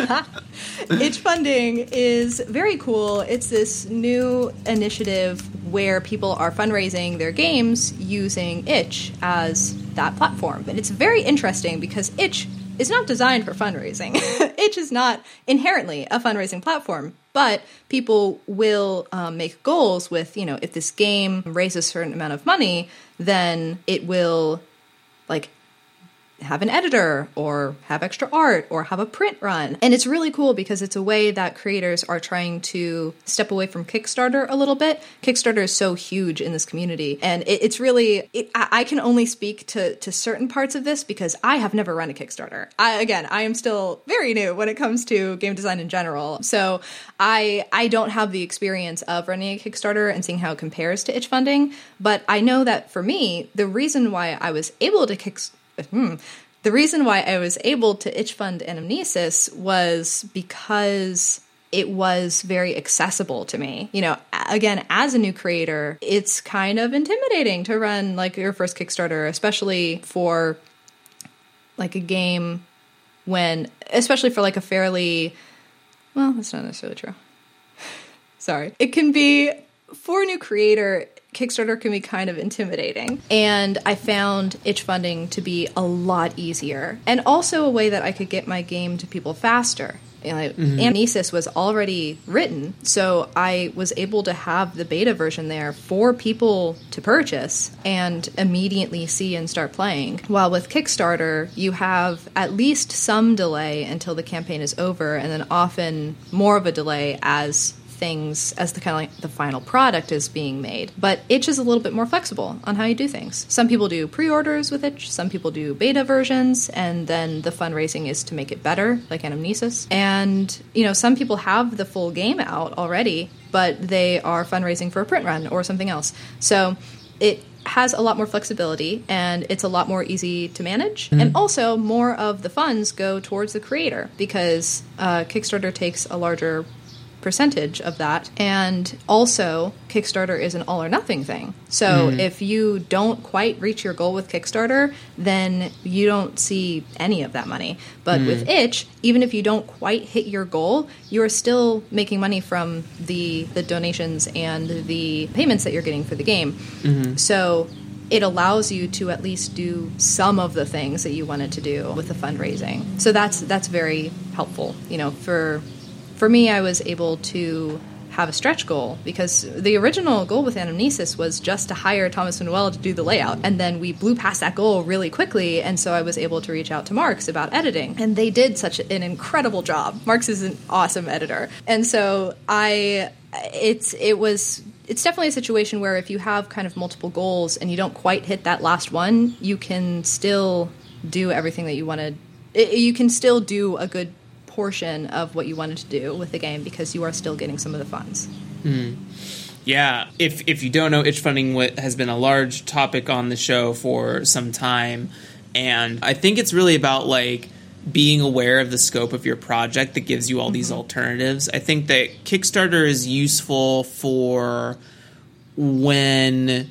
Itch funding is very cool. It's this new initiative where people are fundraising their games using Itch as that platform. And it's very interesting because Itch is not designed for fundraising. Itch is not inherently a fundraising platform, but people will um, make goals with, you know, if this game raises a certain amount of money, then it will, like, have an editor or have extra art or have a print run. And it's really cool because it's a way that creators are trying to step away from Kickstarter a little bit. Kickstarter is so huge in this community. And it, it's really, it, I, I can only speak to, to certain parts of this because I have never run a Kickstarter. I, again, I am still very new when it comes to game design in general. So I, I don't have the experience of running a Kickstarter and seeing how it compares to itch funding. But I know that for me, the reason why I was able to kick Hmm. The reason why I was able to itch fund Anamnesis was because it was very accessible to me. You know, again, as a new creator, it's kind of intimidating to run like your first Kickstarter, especially for like a game when, especially for like a fairly, well, that's not necessarily true. Sorry. It can be, for a new creator, Kickstarter can be kind of intimidating. And I found itch funding to be a lot easier. And also a way that I could get my game to people faster. You know, Mm-hmm. Anamnesis was already written, so I was able to have the beta version there for people to purchase and immediately see and start playing. While with Kickstarter, you have at least some delay until the campaign is over, and then often more of a delay as things as the kind of like the final product is being made. But Itch is a little bit more flexible on how you do things. Some people do pre-orders with Itch, some people do beta versions, and then the fundraising is to make it better, like Anamnesis. And, you know, some people have the full game out already, but they are fundraising for a print run or something else. So it has a lot more flexibility, and it's a lot more easy to manage. Mm-hmm. And also, more of the funds go towards the creator, because uh, Kickstarter takes a larger percentage of that. And also, Kickstarter is an all-or-nothing thing. So Mm-hmm. if you don't quite reach your goal with Kickstarter, then you don't see any of that money. But Mm. with Itch, even if you don't quite hit your goal, you're still making money from the the donations and the payments that you're getting for the game. Mm-hmm. So it allows you to at least do some of the things that you wanted to do with the fundraising. So that's that's very helpful. You know, for for me, I was able to have a stretch goal, because the original goal with Anamnesis was just to hire Thomas Manuel to do the layout, and then we blew past that goal really quickly, and so I was able to reach out to Marks about editing, and they did such an incredible job. Marks is an awesome editor, and so I it's it was it's definitely a situation where if you have kind of multiple goals and you don't quite hit that last one, you can still do everything that you wanted. You can still do a good portion of what you wanted to do with the game, because you are still getting some of the funds. Mm. Yeah, if if you don't know, itch funding has been a large topic on the show for some time, and I think it's really about like being aware of the scope of your project that gives you all mm-hmm. these alternatives. I think that Kickstarter is useful for when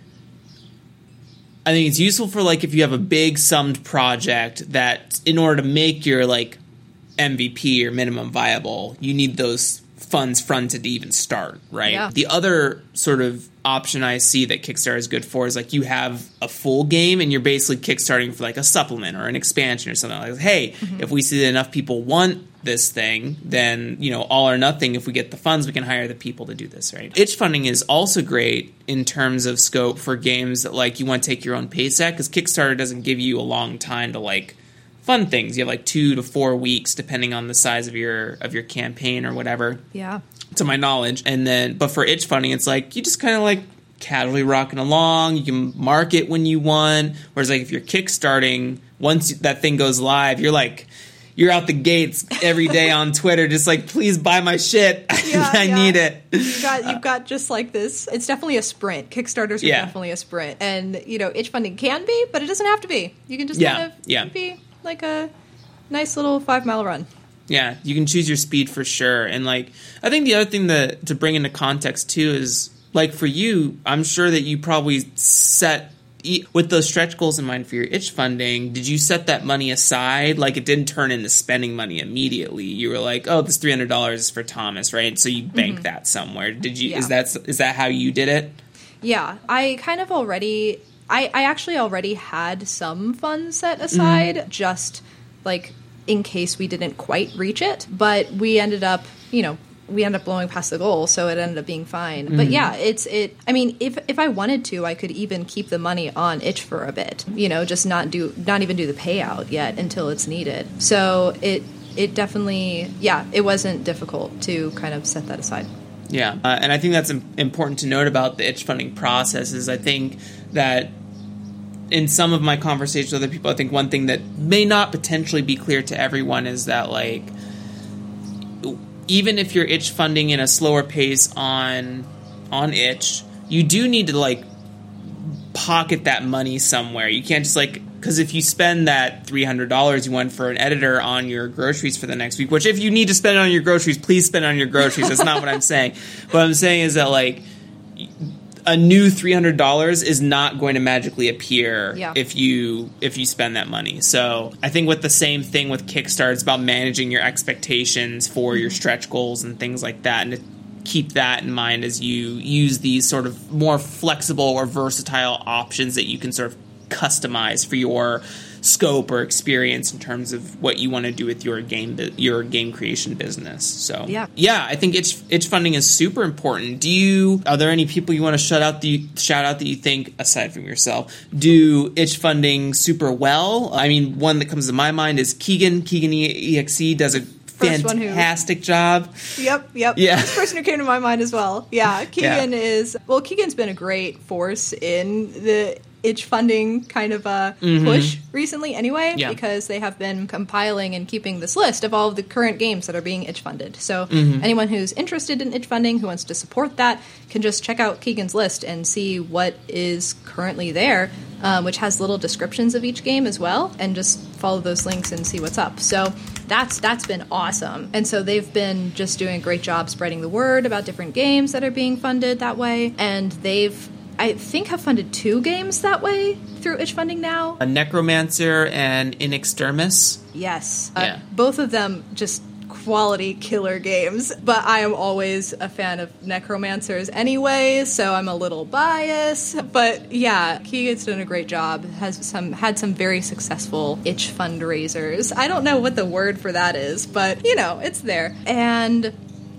I think it's useful for like if you have a big summed project that in order to make your like M V P or minimum viable, you need those funds fronted to even start, right? Yeah. The other sort of option I see that Kickstarter is good for is like you have a full game and you're basically kickstarting for like a supplement or an expansion or something like, hey, mm-hmm. if we see that enough people want this thing, then, you know, all or nothing, if we get the funds, we can hire the people to do this, right? Itch funding is also great in terms of scope for games that like you want to take your own pace at, because Kickstarter doesn't give you a long time to like fund things. You have like two to four weeks depending on the size of your of your campaign or whatever. Yeah. To my knowledge. And then but for itch funding, it's like you just kind of like casually rocking along. You can mark it when you want. Whereas like if you're kickstarting, once that thing goes live, you're like you're out the gates every day on Twitter just like, please buy my shit. Yeah, I yeah. need it. You've got, you've got just like this. It's definitely a sprint. Kickstarters are Yeah. definitely a sprint. And, you know, itch funding can be, but it doesn't have to be. You can just Yeah, kind of yeah. be like a nice little five-mile run. Yeah, you can choose your speed for sure. And like I think the other thing that to bring into context too is like for you, I'm sure that you probably set with those stretch goals in mind for your itch funding. Did you set that money aside? Like it didn't turn into spending money immediately. You were like, oh, this three hundred dollars is for Thomas, right? So you bank Mm-hmm. that somewhere. Did you? Yeah. Is that is that how you did it? Yeah, I kind of already, I, I actually already had some funds set aside, mm-hmm. just like in case we didn't quite reach it. But we ended up, you know, we ended up blowing past the goal, so it ended up being fine. Mm-hmm. But yeah, it's it. I mean, if if I wanted to, I could even keep the money on itch for a bit. You know, just not do not even do the payout yet until it's needed. So it it definitely, yeah, it wasn't difficult to kind of set that aside. Yeah, uh, and I think that's im- important to note about the itch funding process is I think that in some of my conversations with other people, I think one thing that may not potentially be clear to everyone is that like even if you're itch funding in a slower pace on on itch, you do need to like pocket that money somewhere. You can't just like, because if you spend that three hundred dollars you want for an editor on your groceries for the next week, which if you need to spend it on your groceries, please spend it on your groceries. That's not what I'm saying. What I'm saying is that like a new three hundred dollars is not going to magically appear yeah. if you if you spend that money. So I think with the same thing with Kickstarter, it's about managing your expectations for your stretch goals and things like that, and to keep that in mind as you use these sort of more flexible or versatile options that you can sort of customize for your scope or experience in terms of what you want to do with your game your game creation business. So yeah, yeah, I think itch itch funding is super important. Do you are there any people you want to shout out the shout out that you think aside from yourself do itch funding super well? I mean, one that comes to my mind is Keegan. Keegan E X E does a fantastic who, job. Yep, yep. Yeah. This person who came to my mind as well. Yeah, Keegan yeah. is well. Keegan's been a great force in the itch funding kind of a Mm-hmm. push recently anyway, Yeah. because they have been compiling and keeping this list of all of the current games that are being itch funded. So Mm-hmm. anyone who's interested in itch funding, who wants to support that, can just check out Keegan's list and see what is currently there, um, which has little descriptions of each game as well, and just follow those links and see what's up. So that's that's been awesome. And so they've been just doing a great job spreading the word about different games that are being funded that way, and they've I think have funded two games that way through itch funding now. A Necromancer and In Extremis. Yes. Yeah. Uh, both of them just quality killer games. But I am always a fan of Necromancers anyway, so I'm a little biased. But yeah, Keegan's done a great job. Has some had some very successful itch fundraisers. I don't know what the word for that is, but you know, it's there. And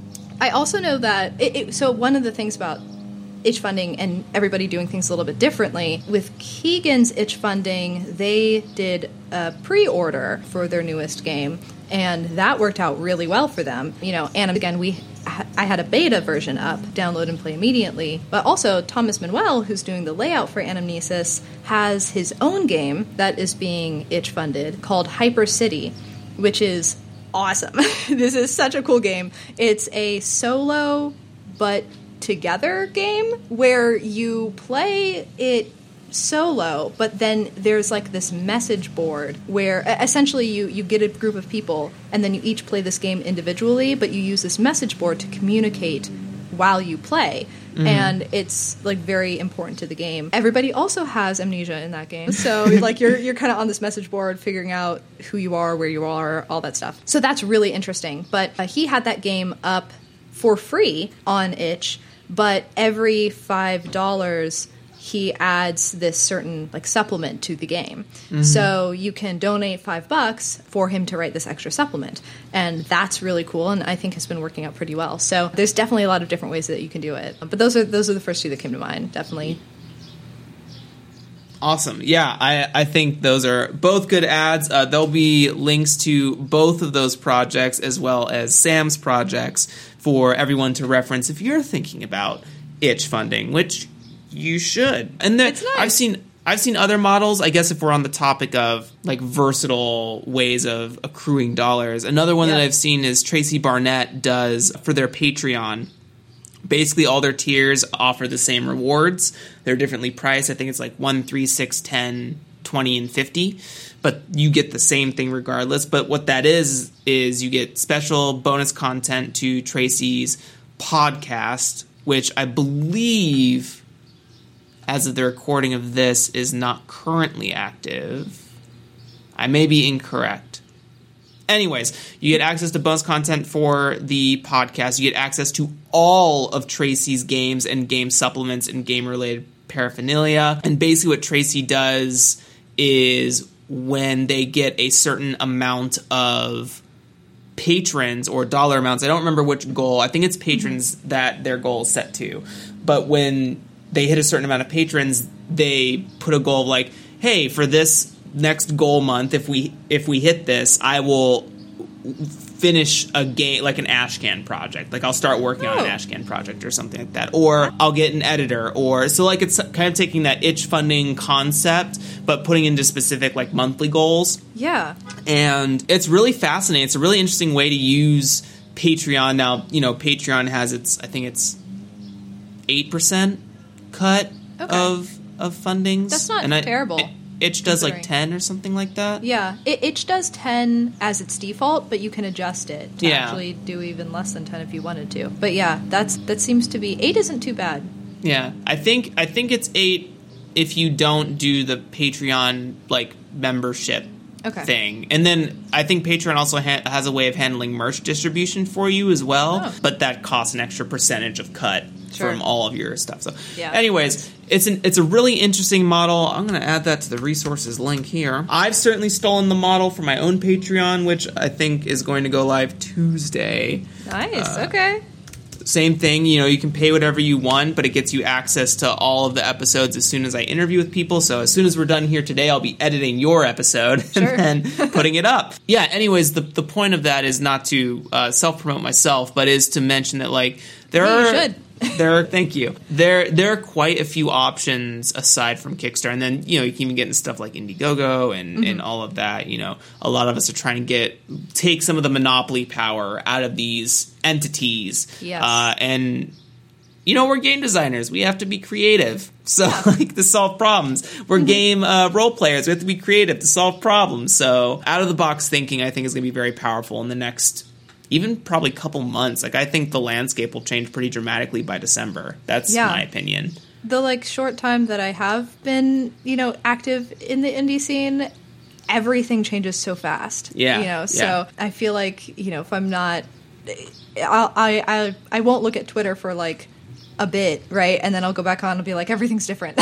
I also know that it, it, so one of the things about itch funding and everybody doing things a little bit differently. With Keegan's itch funding, they did a pre-order for their newest game, and that worked out really well for them. You know, and again, we I had a beta version up, download and play immediately. But also, Thomas Manuel, who's doing the layout for Anamnesis, has his own game that is being itch funded called Hyper City, which is awesome. This is such a cool game. It's a solo but together game where you play it solo, but then there's like this message board where essentially you, you get a group of people and then you each play this game individually, but you use this message board to communicate while you play. Mm-hmm. And it's like very important to the game. Everybody also has amnesia in that game. So like you're you're kind of on this message board figuring out who you are, where you are, all that stuff. So that's really interesting. But uh, he had that game up for free on itch, but every five dollars he adds this certain like supplement to the game. Mm-hmm. So you can donate five bucks for him to write this extra supplement. And that's really cool, and I think has been working out pretty well. So there's definitely a lot of different ways that you can do it. But those are those are the first two that came to mind, definitely. Awesome. Yeah, I, I think those are both good ads. Uh, there'll be links to both of those projects as well as Sam's projects for everyone to reference if you're thinking about itch funding, which you should. And then it's nice. I've seen I've seen other models. I guess if we're on the topic of like versatile ways of accruing dollars, another one yeah. that I've seen is Tracy Barnett does for their Patreon. Basically, all their tiers offer the same rewards. They're differently priced. I think it's like one, three, six, ten, twenty, and fifty. But you get the same thing regardless. But what that is, is you get special bonus content to Tracy's podcast, which I believe, as of the recording of this, is not currently active. I may be incorrect. Anyways, you get access to bonus content for the podcast. You get access to all of Tracy's games and game supplements and game-related paraphernalia. And basically what Tracy does is when they get a certain amount of patrons or dollar amounts, I don't remember which goal. I think it's patrons mm-hmm. that their goal is set to. But when they hit a certain amount of patrons, they put a goal of like, hey, for this next goal month, if we if we hit this, I will finish a game, like an Ashcan project. Like I'll start working oh. on an Ashcan project or something like that. Or I'll get an editor. Or so like it's kind of taking that itch funding concept, but putting into specific like monthly goals. Yeah. And it's really fascinating. It's a really interesting way to use Patreon. Now, you know, Patreon has its, I think it's eight percent cut okay. of of fundings. That's not and I, terrible. It, Itch does like ten or something like that. Yeah, it, Itch does ten as its default, but you can adjust it to yeah. actually do even less than ten if you wanted to. But yeah, that's that seems to be eight isn't too bad. Yeah, I think I think it's eight if you don't do the Patreon like membership okay. thing, and then I think Patreon also ha- has a way of handling merch distribution for you as well, oh. but that costs an extra percentage of cut. Sure. From all of your stuff. So, yeah, anyways, it's an it's a really interesting model. I'm going to add that to the resources link here. I've certainly stolen the model for my own Patreon, which I think is going to go live Tuesday. Nice. Uh, okay. Same thing, you know, you can pay whatever you want, but it gets you access to all of the episodes as soon as I interview with people. So as soon as we're done here today, I'll be editing your episode sure. and then putting it up. Yeah, anyways, the the point of that is not to uh, self-promote myself, but is to mention that, like, there yeah, are... You should. There, thank you. There, there are quite a few options aside from Kickstarter, and then you know you can even get into stuff like Indiegogo and, mm-hmm. and all of that. You know, a lot of us are trying to get take some of the monopoly power out of these entities. Yes. Uh, and you know, we're game designers. We have to be creative, so yeah. like to solve problems. We're mm-hmm. game uh, role players. We have to be creative to solve problems. So out of the box thinking, I think, is going to be very powerful in the next. Even probably couple months. Like, I think the landscape will change pretty dramatically by December. That's yeah. my opinion. The, like, short time that I have been, you know, active in the indie scene, everything changes so fast. Yeah. You know, so yeah. I feel like, you know, if I'm not... I'll, I, I, I won't look at Twitter for, like, a bit, right? And then I'll go back on and be like, everything's different.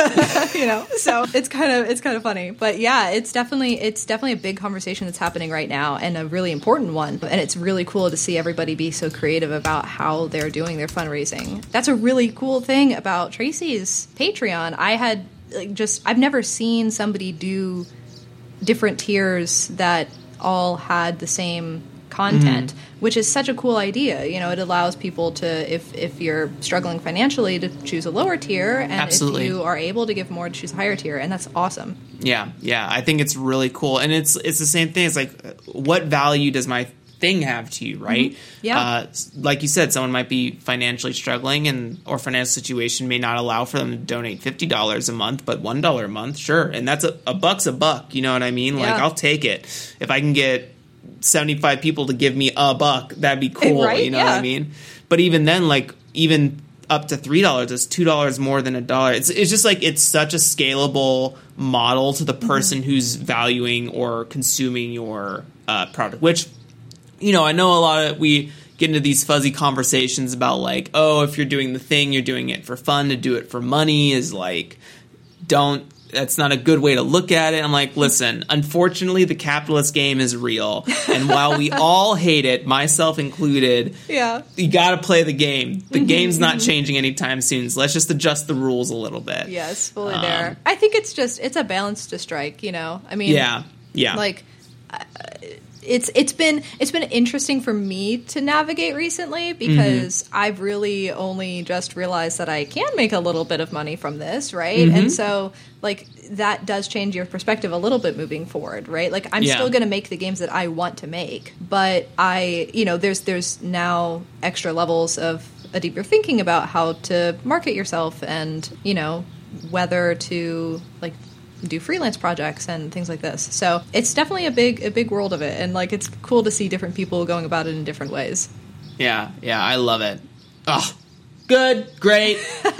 You know? So it's kind of it's kind of funny. But yeah, it's definitely it's definitely a big conversation that's happening right now, and a really important one. And it's really cool to see everybody be so creative about how they're doing their fundraising. That's a really cool thing about Tracy's Patreon. I had like, just I've never seen somebody do different tiers that all had the same content, mm-hmm. which is such a cool idea. You know, it allows people to, if if you're struggling financially, to choose a lower tier, and Absolutely. if you are able to give more, to choose a higher tier, and that's awesome. Yeah, yeah, I think it's really cool, and it's it's the same thing. It's like, what value does my thing have to you, right? Mm-hmm. Yeah. Uh, like you said, someone might be financially struggling, and or financial situation may not allow for them to donate fifty dollars a month, but one dollar a month, sure, and that's a, a buck's a buck. You know what I mean? Yeah. Like, I'll take it if I can get seventy-five people to give me a buck. That'd be cool. Right? You know yeah. what I mean? But even then, like, even up to three dollars is two dollars more than a dollar. It's it's just like, it's such a scalable model to the person mm-hmm. who's valuing or consuming your uh, product. Which, you know, I know a lot of we get into these fuzzy conversations about like, oh, if you're doing the thing, you're doing it for fun. To do it for money is like, don't. That's not a good way to look at it. I'm like, listen, unfortunately, the capitalist game is real. And while we all hate it, myself included, yeah. you got to play the game. The mm-hmm, game's not mm-hmm. changing anytime soon, so let's just adjust the rules a little bit. Yes, fully um, there. I think it's just, it's a balance to strike, you know? I mean, yeah, yeah. Like, uh, it's it's been it's been interesting for me to navigate recently, because mm-hmm. I've really only just realized that I can make a little bit of money from this, right? Mm-hmm. And so, like, that does change your perspective a little bit moving forward, right? Like, I'm yeah. still going to make the games that I want to make, but I, you know, there's there's now extra levels of a deeper thinking about how to market yourself, and, you know, whether to, like, do freelance projects and things like this. So it's definitely a big a big world of it, and like, it's cool to see different people going about it in different ways. Yeah, yeah, I love it. Oh, good, great,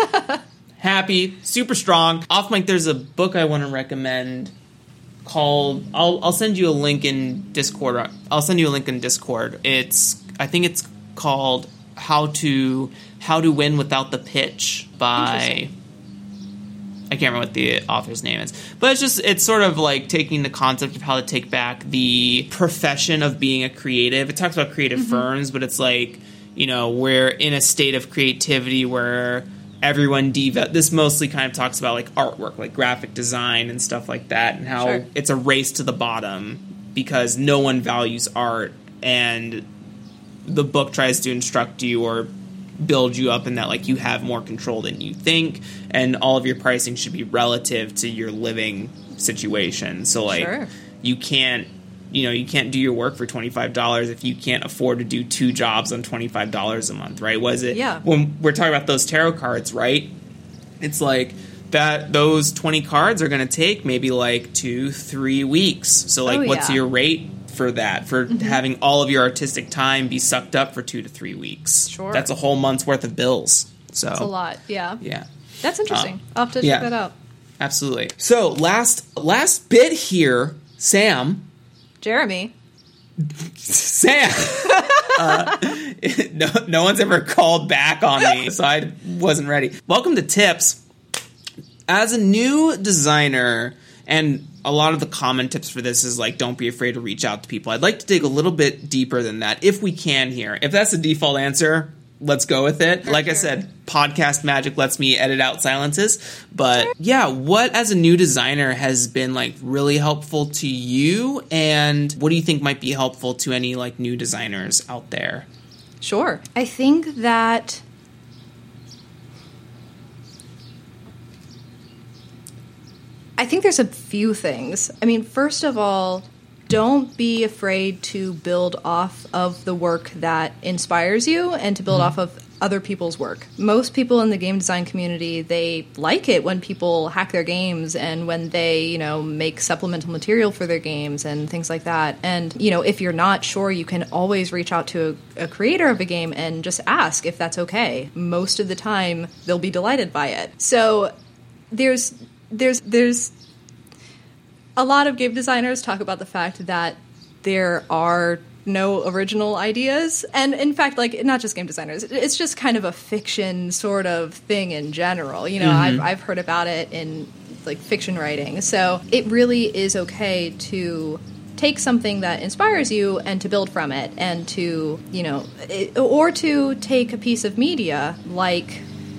happy, super strong. Off mic, there's a book I want to recommend called, I'll I'll send you a link in Discord. I'll send you a link in Discord. It's I think it's called How to How to Win Without the Pitch by, I can't remember what the author's name is, but it's just, it's sort of like taking the concept of how to take back the profession of being a creative. It talks about creative mm-hmm. firms, but it's like, you know, we're in a state of creativity where everyone dev- this mostly kind of talks about like artwork, like graphic design and stuff like that, and how sure. it's a race to the bottom because no one values art, and the book tries to instruct you or build you up in that, like, you have more control than you think, and all of your pricing should be relative to your living situation. So, like, sure. you can't, you know, you can't do your work for twenty-five dollars if you can't afford to do two jobs on twenty-five dollars a month, right? Was it? Yeah. When we're talking about those tarot cards, right? It's like that, those twenty cards are going to take maybe like two, three weeks. So, like, oh, what's yeah. your rate for that, for mm-hmm. having all of your artistic time be sucked up for two to three weeks? Sure. That's a whole month's worth of bills. So that's a lot. Yeah. Yeah. That's interesting. Um, I'll have to yeah, check that out. Absolutely. So last last bit here, Sam. Jeremy. Sam. uh, no, no one's ever called back on me, so I wasn't ready. Welcome to Tips. As a new designer, and a lot of the common tips for this is like, don't be afraid to reach out to people. I'd like to dig a little bit deeper than that, if we can here. If that's the default answer, let's go with it. Like I said, podcast magic lets me edit out silences. But yeah, what as a new designer has been like really helpful to you, and what do you think might be helpful to any like new designers out there? Sure. I think that I think there's a few things. I mean, first of all, don't be afraid to build off of the work that inspires you and to build mm-hmm. off of other people's work. Most people in the game design community, they like it when people hack their games and when they, you know, make supplemental material for their games and things like that. And, you know, if you're not sure, you can always reach out to a, a creator of a game and just ask if that's okay. Most of the time, they'll be delighted by it. So there's there's there's a lot of game designers talk about the fact that there are no original ideas. And in fact, like, not just game designers, it's just kind of a fiction sort of thing in general. You know, mm-hmm. I've, I've heard about it in, like, fiction writing. So it really is okay to take something that inspires you and to build from it and to, you know, it, or to take a piece of media like,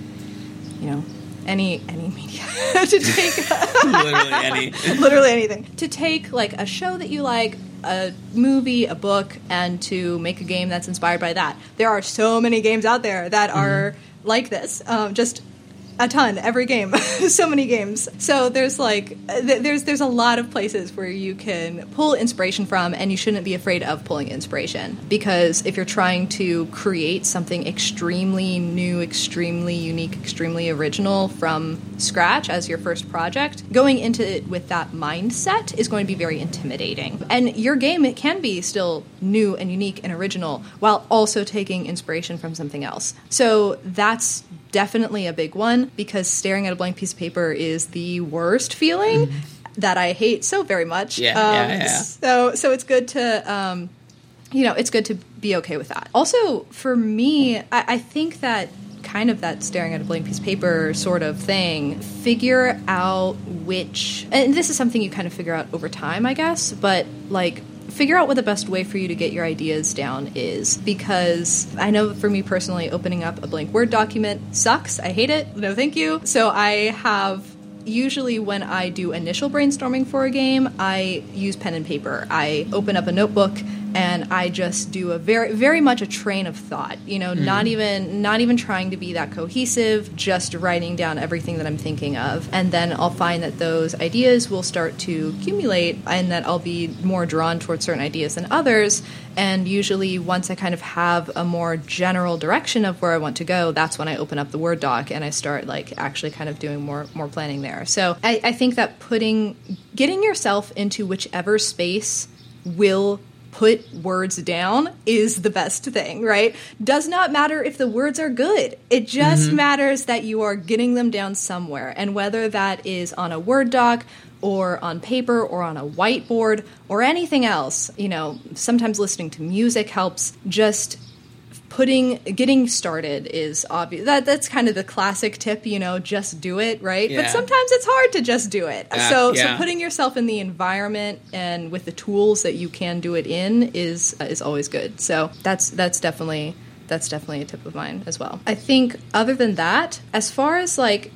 you know, any any media to take literally any literally anything to take like a show that you like, a movie, a book, and to make a game that's inspired by that. There are so many games out there that mm-hmm. are like this, um, just a ton, every game, so many games. So there's like th- there's there's a lot of places where you can pull inspiration from, and you shouldn't be afraid of pulling inspiration, because if you're trying to create something extremely new, extremely unique, extremely original from scratch as your first project, going into it with that mindset is going to be very intimidating. And your game, it can be still new and unique and original while also taking inspiration from something else. So that's definitely a big one, because staring at a blank piece of paper is the worst feeling mm-hmm. that I hate so very much. Yeah, um, yeah, yeah. So, so it's good to, um, you know, it's good to be okay with that. Also, for me, I, I think that kind of that staring at a blank piece of paper sort of thing, figure out which, and this is something you kind of figure out over time, I guess, but like, figure out what the best way for you to get your ideas down is, because I know for me personally, opening up a blank Word document sucks. I hate it. No, thank you. So I have, usually when I do initial brainstorming for a game, I use pen and paper. I open up a notebook and I just do a very, very much a train of thought, you know, mm. not even, not even trying to be that cohesive, just writing down everything that I'm thinking of. And then I'll find that those ideas will start to accumulate and that I'll be more drawn towards certain ideas than others. And usually once I kind of have a more general direction of where I want to go, that's when I open up the Word doc and I start like actually kind of doing more, more planning there. So I, I think that putting, getting yourself into whichever space will put words down is the best thing, right? Does not matter if the words are good. It just mm-hmm. matters that you are getting them down somewhere. And whether that is on a Word doc or on paper or on a whiteboard or anything else, you know, sometimes listening to music helps. Just putting, getting started is obvious. That that's kind of the classic tip, you know, just do it, right? Yeah. But sometimes it's hard to just do it. Uh, so, yeah. so putting yourself in the environment and with the tools that you can do it in is uh, is always good. So that's that's definitely that's definitely a tip of mine as well. I think other than that, as far as like,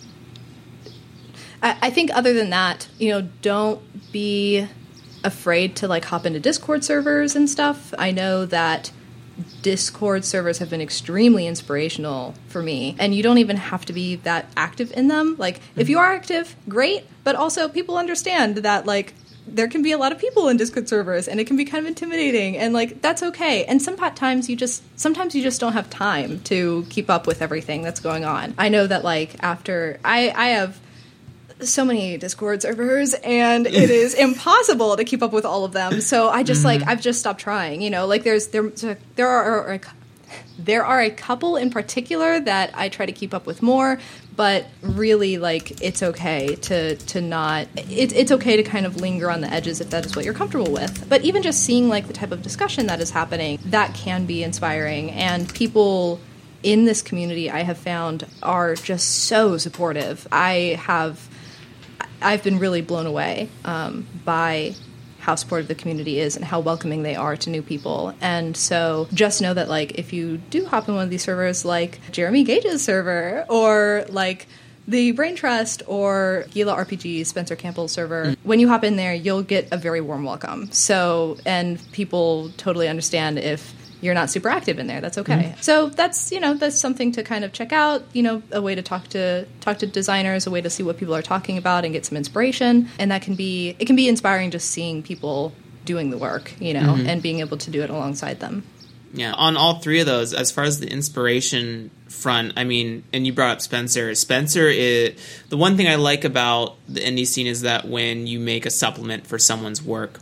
I, I think other than that, you know, don't be afraid to like hop into Discord servers and stuff. I know that Discord servers have been extremely inspirational for me, and you don't even have to be that active in them. Like, mm-hmm. if you are active, great, but also people understand that, like, there can be a lot of people in Discord servers, and it can be kind of intimidating, and, like, that's okay. And sometimes you just, sometimes you just don't have time to keep up with everything that's going on. I know that, like, after, I, I have so many Discord servers, and it is impossible to keep up with all of them. So I just mm-hmm. like I've just stopped trying. You know, like there's there there are, are there are a couple in particular that I try to keep up with more, but really like it's okay to to not. It, it's okay to kind of linger on the edges if that is what you're comfortable with. But even just seeing like the type of discussion that is happening, that can be inspiring, and people in this community I have found are just so supportive. I have. I've been really blown away um, by how supportive the community is and how welcoming they are to new people. And so just know that, like, if you do hop in one of these servers, like Jeremy Gage's server, or like the Brain Trust or Gila R P G, Spencer Campbell's server, mm. when you hop in there, you'll get a very warm welcome. So, and people totally understand if you're not super active in there. That's okay. Mm-hmm. So that's, you know, that's something to kind of check out, you know, a way to talk to talk to designers, a way to see what people are talking about and get some inspiration. And that can be, it can be inspiring just seeing people doing the work, you know, mm-hmm. and being able to do it alongside them. Yeah, on all three of those, as far as the inspiration front, I mean, and you brought up Spencer. Spencer is, the one thing I like about the indie scene is that when you make a supplement for someone's work,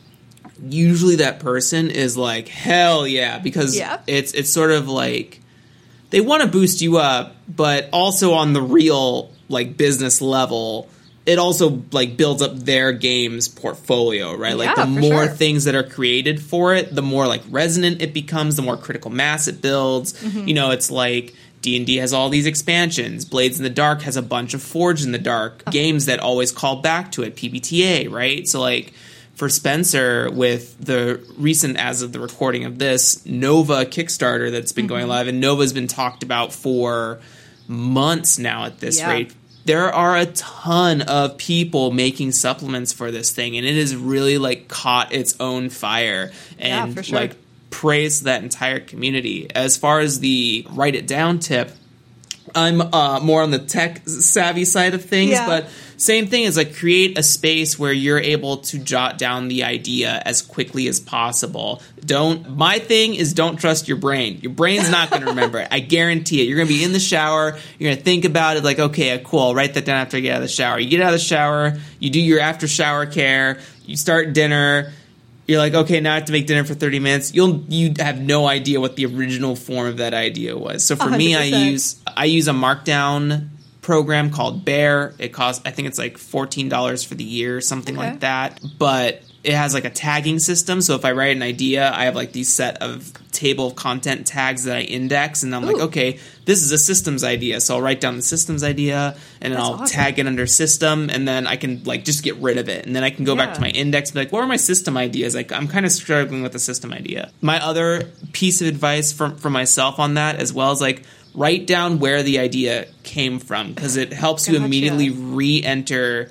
usually that person is like, hell yeah, because yeah. it's it's sort of like they want to boost you up, but also on the real like business level, it also like builds up their game's portfolio, right? Like yeah, the more sure. things that are created for it, the more like resonant it becomes, the more critical mass it builds. Mm-hmm. You know, it's like D and D has all these expansions. Blades in the Dark has a bunch of Forged in the Dark oh. games that always call back to it. P B T A, right? So like for Spencer, with the recent, as of the recording of this, Nova Kickstarter that's been mm-hmm. going live, and Nova's been talked about for months now at this yeah. rate. There are a ton of people making supplements for this thing, and it has really like caught its own fire and yeah, for sure. like praised that entire community. As far as the write it down tip, I'm uh, more on the tech savvy side of things, yeah. but same thing is like create a space where you're able to jot down the idea as quickly as possible. Don't, my thing is don't trust your brain. Your brain's not going to remember it. I guarantee it. You're going to be in the shower. You're going to think about it like, okay, cool. I'll write that down after I get out of the shower. You get out of the shower. You do your after shower care. You start dinner. You're like, okay, now I have to make dinner for thirty minutes. You'll you have no idea what the original form of that idea was. So for one hundred percent. me, I use I use a Markdown program called Bear. It costs, I think it's like fourteen dollars for the year, something okay. like that. But it has like a tagging system. So if I write an idea, I have like these set of table of content tags that I index, and I'm Ooh. like, okay, this is a systems idea. So I'll write down the systems idea, and then That's I'll awesome. tag it under system, and then I can like just get rid of it. And then I can go yeah. back to my index and be like, what are my system ideas? Like, I'm kind of struggling with the system idea. My other piece of advice from for myself on that, as well as like, write down where the idea came from, because it helps you Gotcha. immediately re-enter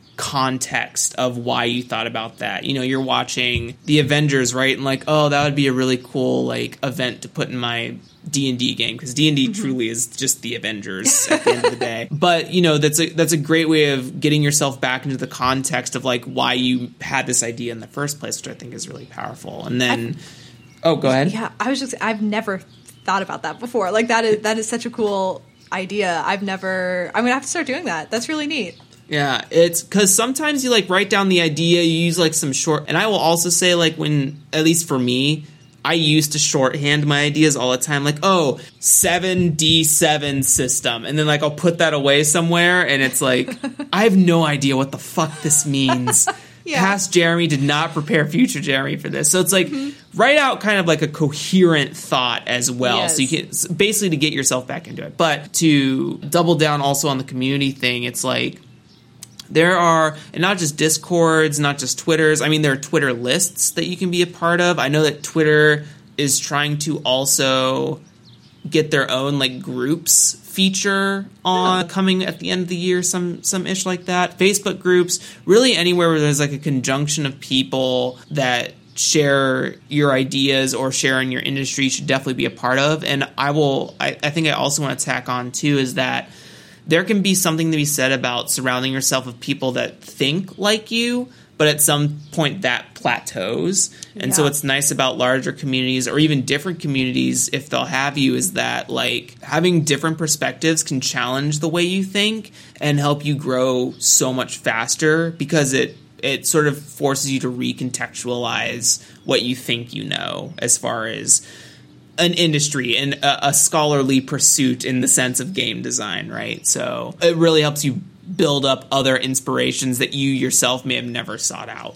context of why you thought about that. You know, you're watching the Avengers, right? And like, oh, that would be a really cool like event to put in my D and D game, because D and D mm-hmm. truly is just the Avengers at the end of the day. But, you know, that's a that's a great way of getting yourself back into the context of like why you had this idea in the first place, which I think is really powerful. And then I've, oh, go ahead. Yeah, I was just I've never thought about that before. Like that is that is such a cool idea. I've never I'm gonna have to start doing that. That's really neat. Yeah, it's because sometimes you like write down the idea, you use like some short, and I will also say like when, at least for me, I used to shorthand my ideas all the time, like, oh, seven D seven system, and then like I'll put that away somewhere, and it's like, I have no idea what the fuck this means. Yeah. Past Jeremy did not prepare future Jeremy for this. So it's like, mm-hmm. write out kind of like a coherent thought as well. Yes. So you can, basically to get yourself back into it. But to double down also on the community thing, it's like, there are, and not just Discords, not just Twitters. I mean, there are Twitter lists that you can be a part of. I know that Twitter is trying to also get their own like groups feature on, coming at the end of the year, some some ish like that. Facebook groups, really anywhere where there's like a conjunction of people that share your ideas or share in your industry, you should definitely be a part of. And I will, I, I think I also want to tack on too is that there can be something to be said about surrounding yourself with people that think like you, but at some point that plateaus. And yeah. so what's nice about larger communities or even different communities, if they'll have you, is that like having different perspectives can challenge the way you think and help you grow so much faster, because it it sort of forces you to recontextualize what you think you know as far as an industry and a, a scholarly pursuit in the sense of game design, right? So it really helps you build up other inspirations that you yourself may have never sought out.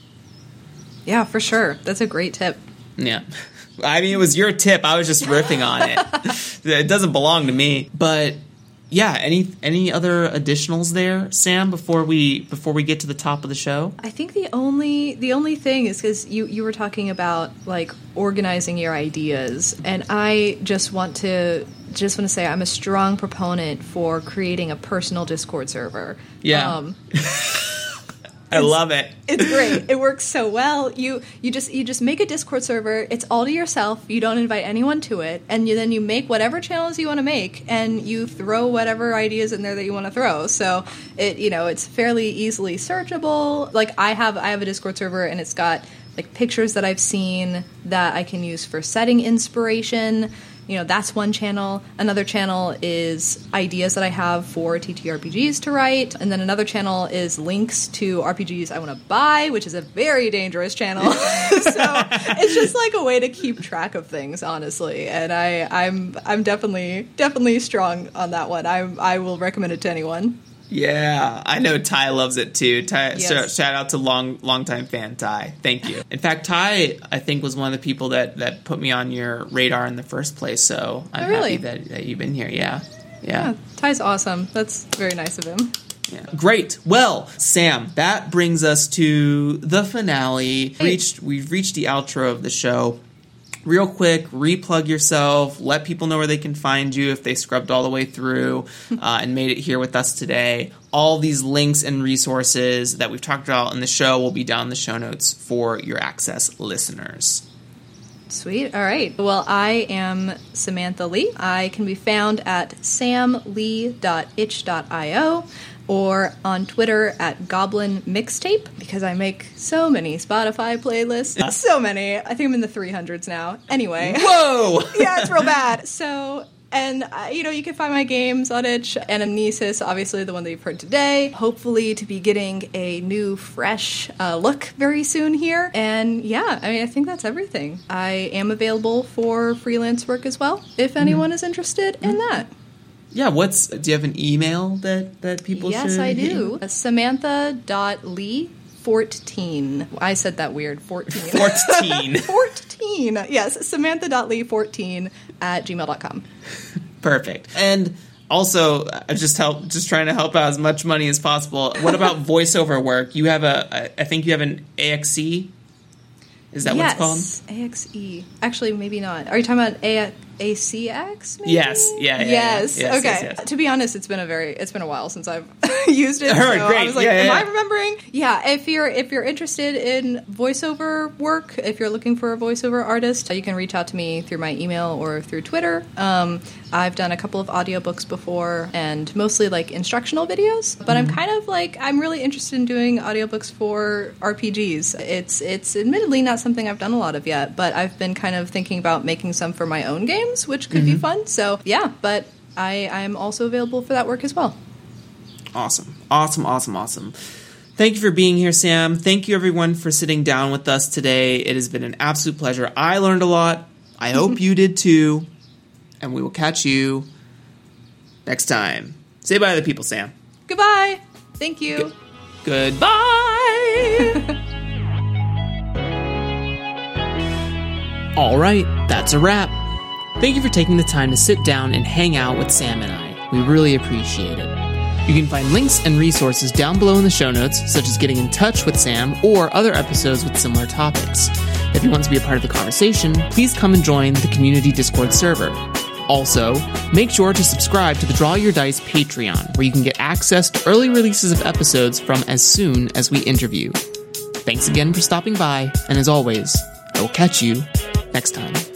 Yeah, for sure. That's a great tip. Yeah. I mean, it was your tip. I was just riffing on it. It doesn't belong to me. But yeah, any any other additionals there, Sam, before we before we get to the top of the show? I think the only the only thing is because you, you were talking about like organizing your ideas, and I just want to just want to say I'm a strong proponent for creating a personal Discord server. Yeah. Um, I love it. It's great. It works so well. You you just you just make a Discord server. It's all to yourself. You don't invite anyone to it, and you, then you make whatever channels you want to make, and you throw whatever ideas in there that you want to throw. So it you know it's fairly easily searchable. Like I have I have a Discord server, and it's got like pictures that I've seen that I can use for setting inspiration. You know, that's one channel. Another channel is ideas that I have for T T R P Gs to write. And then another channel is links to R P Gs I want to buy, which is a very dangerous channel. So it's just like a way to keep track of things, honestly. And I, I'm I'm definitely definitely strong on that one. I I will recommend it to anyone. Yeah, I know Ty loves it too. Ty, Yes. so, shout out to long, longtime fan Ty. Thank you. In fact, Ty, I think, was one of the people that, that put me on your radar in the first place. So I'm Oh, really? happy that, that you've been here. Yeah. Yeah, yeah, Ty's awesome. That's very nice of him. yeah. Great. Well, Sam, that brings us to the finale. Hey. Reached, we've reached the outro of the show. Real quick, replug yourself, let people know where they can find you if they scrubbed all the way through uh, and made it here with us today. All these links and resources that we've talked about in the show will be down in the show notes for your Access listeners. Sweet. All right. Well, I am Samantha Lee. I can be found at sam lee dot itch dot io or on Twitter at Goblin Mixtape because I make so many Spotify playlists. So many. I think I'm in the three hundreds now. Anyway. Whoa! Yeah, it's real bad. So... And, uh, you know, you can find my games on itch. Anamnesis, obviously the one that you've heard today. Hopefully to be getting a new, fresh uh, look very soon here. And, yeah, I mean, I think that's everything. I am available for freelance work as well, if anyone is interested in that. Yeah, what's... Do you have an email that, that people Yes, should... I do. Samantha dot lee fourteen. I said that weird. fourteen. fourteen. fourteen. Yes, Samantha dot lee fourteen at gmail dot com. Perfect. And also, uh, just help, just trying to help out as much money as possible. What about voiceover work? You have a, I think you have an A X E? Is that yes. what it's called? A X E. Actually, maybe not. Are you talking about A- ACX? Maybe? Yes. Yeah. yeah yes. yeah. yes. Okay. Yes, yes. To be honest, it's been a very it's been a while since I've used it. Heard, so great. I was like, Yeah, yeah, am yeah. I remembering? Yeah. If you're if you're interested in voiceover work, if you're looking for a voiceover artist, you can reach out to me through my email or through Twitter. Um, I've done a couple of audiobooks before, and mostly like instructional videos. But Mm-hmm. I'm kind of like I'm really interested in doing audiobooks for R P Gs. It's it's admittedly not something I've done a lot of yet, but I've been kind of thinking about making some for my own games, which could Mm-hmm. be fun. So yeah, but I I'm also available for that work as well. Awesome. Awesome, awesome, awesome. Thank you for being here, Sam. Thank you, everyone, for sitting down with us today. It has been an absolute pleasure. I learned a lot. I hope you did too. And we will catch you next time. Say bye to the people, Sam. Goodbye. Thank you. Goodbye. All right, that's a wrap. Thank you for taking the time to sit down and hang out with Sam and I. We really appreciate it. You can find links and resources down below in the show notes, such as getting in touch with Sam or other episodes with similar topics. If you want to be a part of the conversation, please come and join the community Discord server. Also, make sure to subscribe to the Draw Your Dice Patreon, where you can get access to early releases of episodes from as soon as we interview. Thanks again for stopping by, and as always, I will catch you next time.